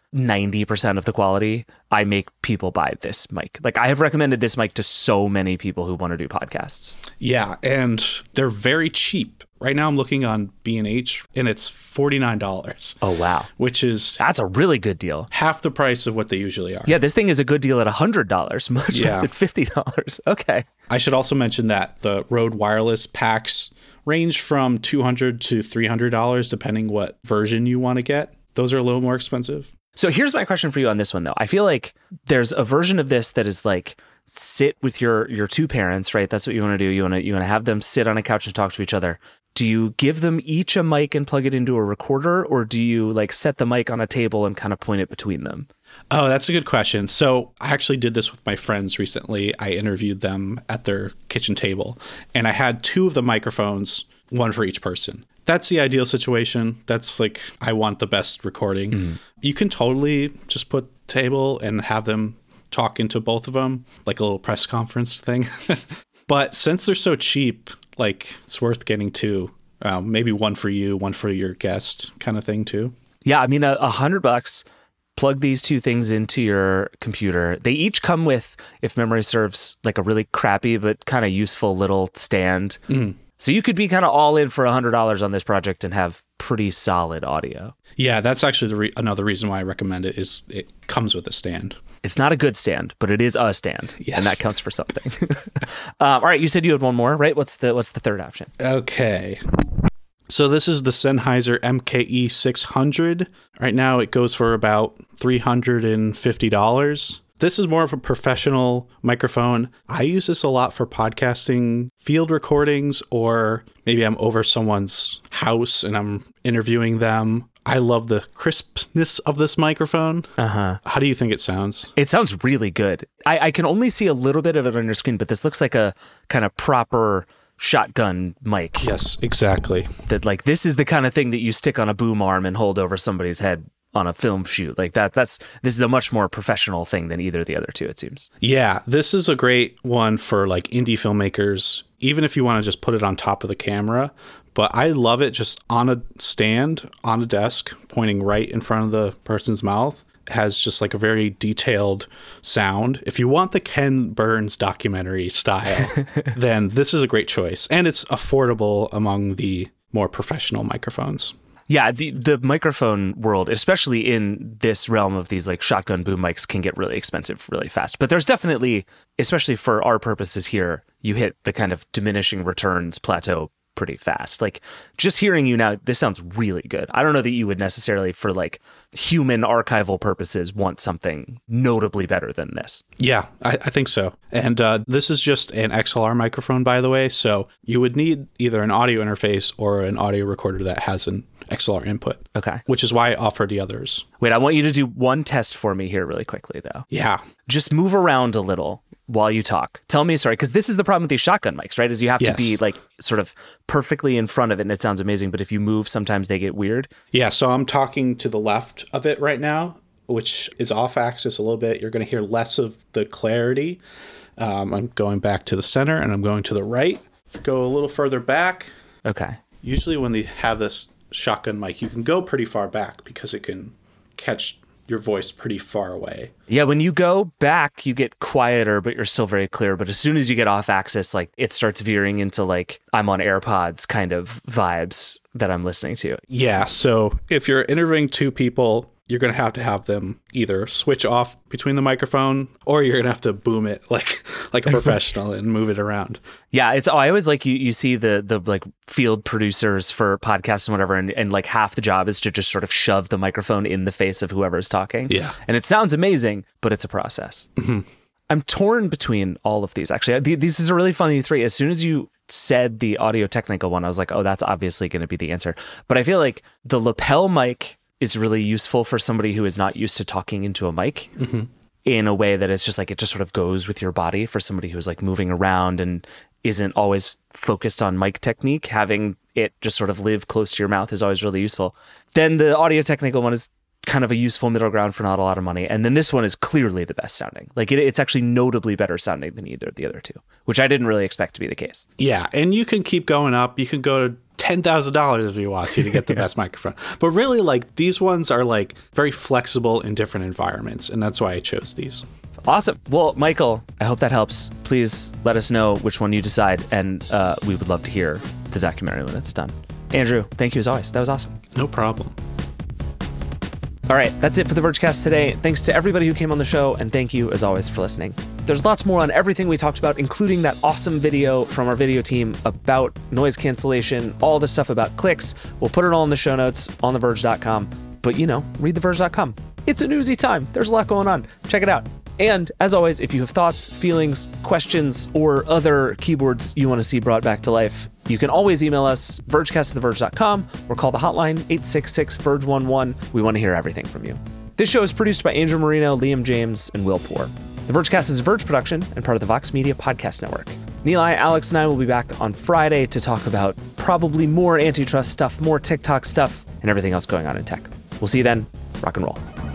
90% of the quality, I make people buy this mic. Like, I have recommended this mic to so many people who want to do podcasts. Yeah, and they're very cheap. Right now I'm looking on B&H and it's $49. Oh, wow. That's a really good deal. Half the price of what they usually are. Yeah, this thing is a good deal at $100, much less at $50. Okay. I should also mention that the Rode wireless packs range from $200 to $300 depending what version you want to get. Those are a little more expensive. So here's my question for you on this one, though. I feel like there's a version of this that is like, sit with your two parents, right? That's what you want to do. You want to have them sit on a couch and talk to each other. Do you give them each a mic and plug it into a recorder, or do you like set the mic on a table and kind of point it between them? Oh, that's a good question. So I actually did this with my friends recently. I interviewed them at their kitchen table, and I had two of the microphones, one for each person. That's the ideal situation. That's like, I want the best recording. Mm-hmm. You can totally just put the table and have them talk into both of them, like a little press conference thing. But since they're so cheap, like, it's worth getting two. Maybe one for you, one for your guest kind of thing too. Yeah, I mean, $100, plug these two things into your computer. They each come with, if memory serves, like a really crappy but kind of useful little stand. Mm. So you could be kind of all in for $100 on this project and have pretty solid audio. Yeah, that's actually another reason why I recommend it is it comes with a stand. It's not a good stand, but it is a stand, yes. And that counts for something. All right, you said you had one more, right? What's the third option? Okay. So this is the Sennheiser MKE 600. Right now it goes for about $350. This is more of a professional microphone. I use this a lot for podcasting, field recordings, or maybe I'm over someone's house and I'm interviewing them. I love the crispness of this microphone. Uh-huh. How do you think it sounds? It sounds really good. I can only see a little bit of it on your screen, but this looks like a kind of proper shotgun mic. Yes, exactly. That, like, this is the kind of thing that you stick on a boom arm and hold over somebody's head on a film shoot. Like this is a much more professional thing than either of the other two, it seems. Yeah, this is a great one for like indie filmmakers, even if you want to just put it on top of the camera. But I love it just on a stand, on a desk, pointing right in front of the person's mouth. It has just like a very detailed sound. If you want the Ken Burns documentary style, then this is a great choice. And it's affordable among the more professional microphones. Yeah, the microphone world, especially in this realm of these like shotgun boom mics, can get really expensive really fast. But there's definitely, especially for our purposes here, you hit the kind of diminishing returns plateau pretty fast. Like, just hearing you now, this sounds really good. I don't know that you would necessarily, for like human archival purposes, want something notably better than this. Yeah, I think so. And this is just an XLR microphone, by the way. So you would need either an audio interface or an audio recorder that has an XLR input. Okay. Which is why I offer the others. Wait, I want you to do one test for me here really quickly, though. Yeah. Just move around a little while you talk. Tell me, sorry, because this is the problem with these shotgun mics, right? Is you have to be like sort of perfectly in front of it and it sounds amazing, but if you move, sometimes they get weird. Yeah, so I'm talking to the left of it right now, which is off axis a little bit. You're going to hear less of the clarity. I'm going back to the center and I'm going to the right. Go a little further back. Okay. Usually when they have this shotgun mic, you can go pretty far back because it can catch your voice pretty far away. Yeah, when you go back, you get quieter, but you're still very clear. But as soon as you get off axis, like it starts veering into like I'm on AirPods kind of vibes that I'm listening to. Yeah, so if you're interviewing two people, you're going to have them either switch off between the microphone or you're going to have to boom it like a professional and move it around. Yeah, I always like you see the like field producers for podcasts and whatever, and like half the job is to just sort of shove the microphone in the face of whoever's talking. Yeah. And it sounds amazing, but it's a process. Mm-hmm. I'm torn between all of these. Actually, this is a really funny three. As soon as you said the Audio Technica one, I was like, oh, that's obviously going to be the answer. But I feel like the lapel mic is really useful for somebody who is not used to talking into a mic in a way that it's just like, it just sort of goes with your body. For somebody who's like moving around and isn't always focused on mic technique, having it just sort of live close to your mouth is always really useful. Then the Audio Technica one is kind of a useful middle ground for not a lot of money. And then this one is clearly the best sounding. Like it's actually notably better sounding than either of the other two, which I didn't really expect to be the case. Yeah. And you can keep going up. You can go to $10,000 if you want to get the best microphone. But really, like, these ones are like very flexible in different environments, and that's why I chose these. Awesome. Well, Michael, I hope that helps. Please let us know which one you decide, and we would love to hear the documentary when it's done. Andrew, thank you as always. That was awesome. No problem. All right, that's it for the Vergecast today. Thanks to everybody who came on the show, and thank you, as always, for listening. There's lots more on everything we talked about, including that awesome video from our video team about noise cancellation, all the stuff about clicks. We'll put it all in the show notes on theverge.com. But, read theverge.com. It's a newsy time. There's a lot going on. Check it out. And as always, if you have thoughts, feelings, questions, or other keyboards you want to see brought back to life, you can always email us, vergecast@theverge.com, or call the hotline, 866-VERGE11. We want to hear everything from you. This show is produced by Andrew Marino, Liam James, and Will Poor. The Vergecast is a Verge production and part of the Vox Media Podcast Network. Nilay, Alex, and I will be back on Friday to talk about probably more antitrust stuff, more TikTok stuff, and everything else going on in tech. We'll see you then. Rock and roll.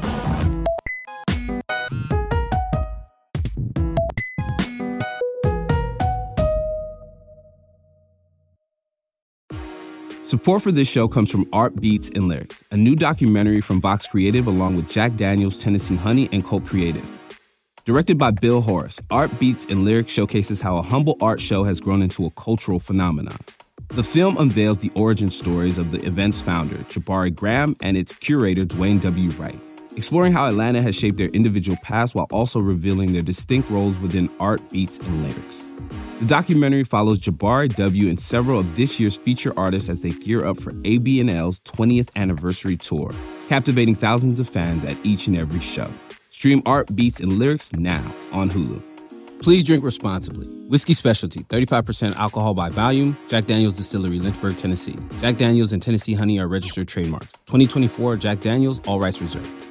Support for this show comes from Art Beats and Lyrics, a new documentary from Vox Creative along with Jack Daniels, Tennessee Honey, and Colt Creative. Directed by Bill Horace, Art Beats and Lyrics showcases how a humble art show has grown into a cultural phenomenon. The film unveils the origin stories of the event's founder, Jabari Graham, and its curator, Dwayne W. Wright, exploring how Atlanta has shaped their individual paths while also revealing their distinct roles within Art Beats and Lyrics. The documentary follows Jabari W. and several of this year's feature artists as they gear up for AB&L's 20th anniversary tour, captivating thousands of fans at each and every show. Stream Art Beats and Lyrics now on Hulu. Please drink responsibly. Whiskey Specialty, 35% alcohol by volume. Jack Daniel's Distillery, Lynchburg, Tennessee. Jack Daniel's and Tennessee Honey are registered trademarks. 2024 Jack Daniel's, all rights reserved.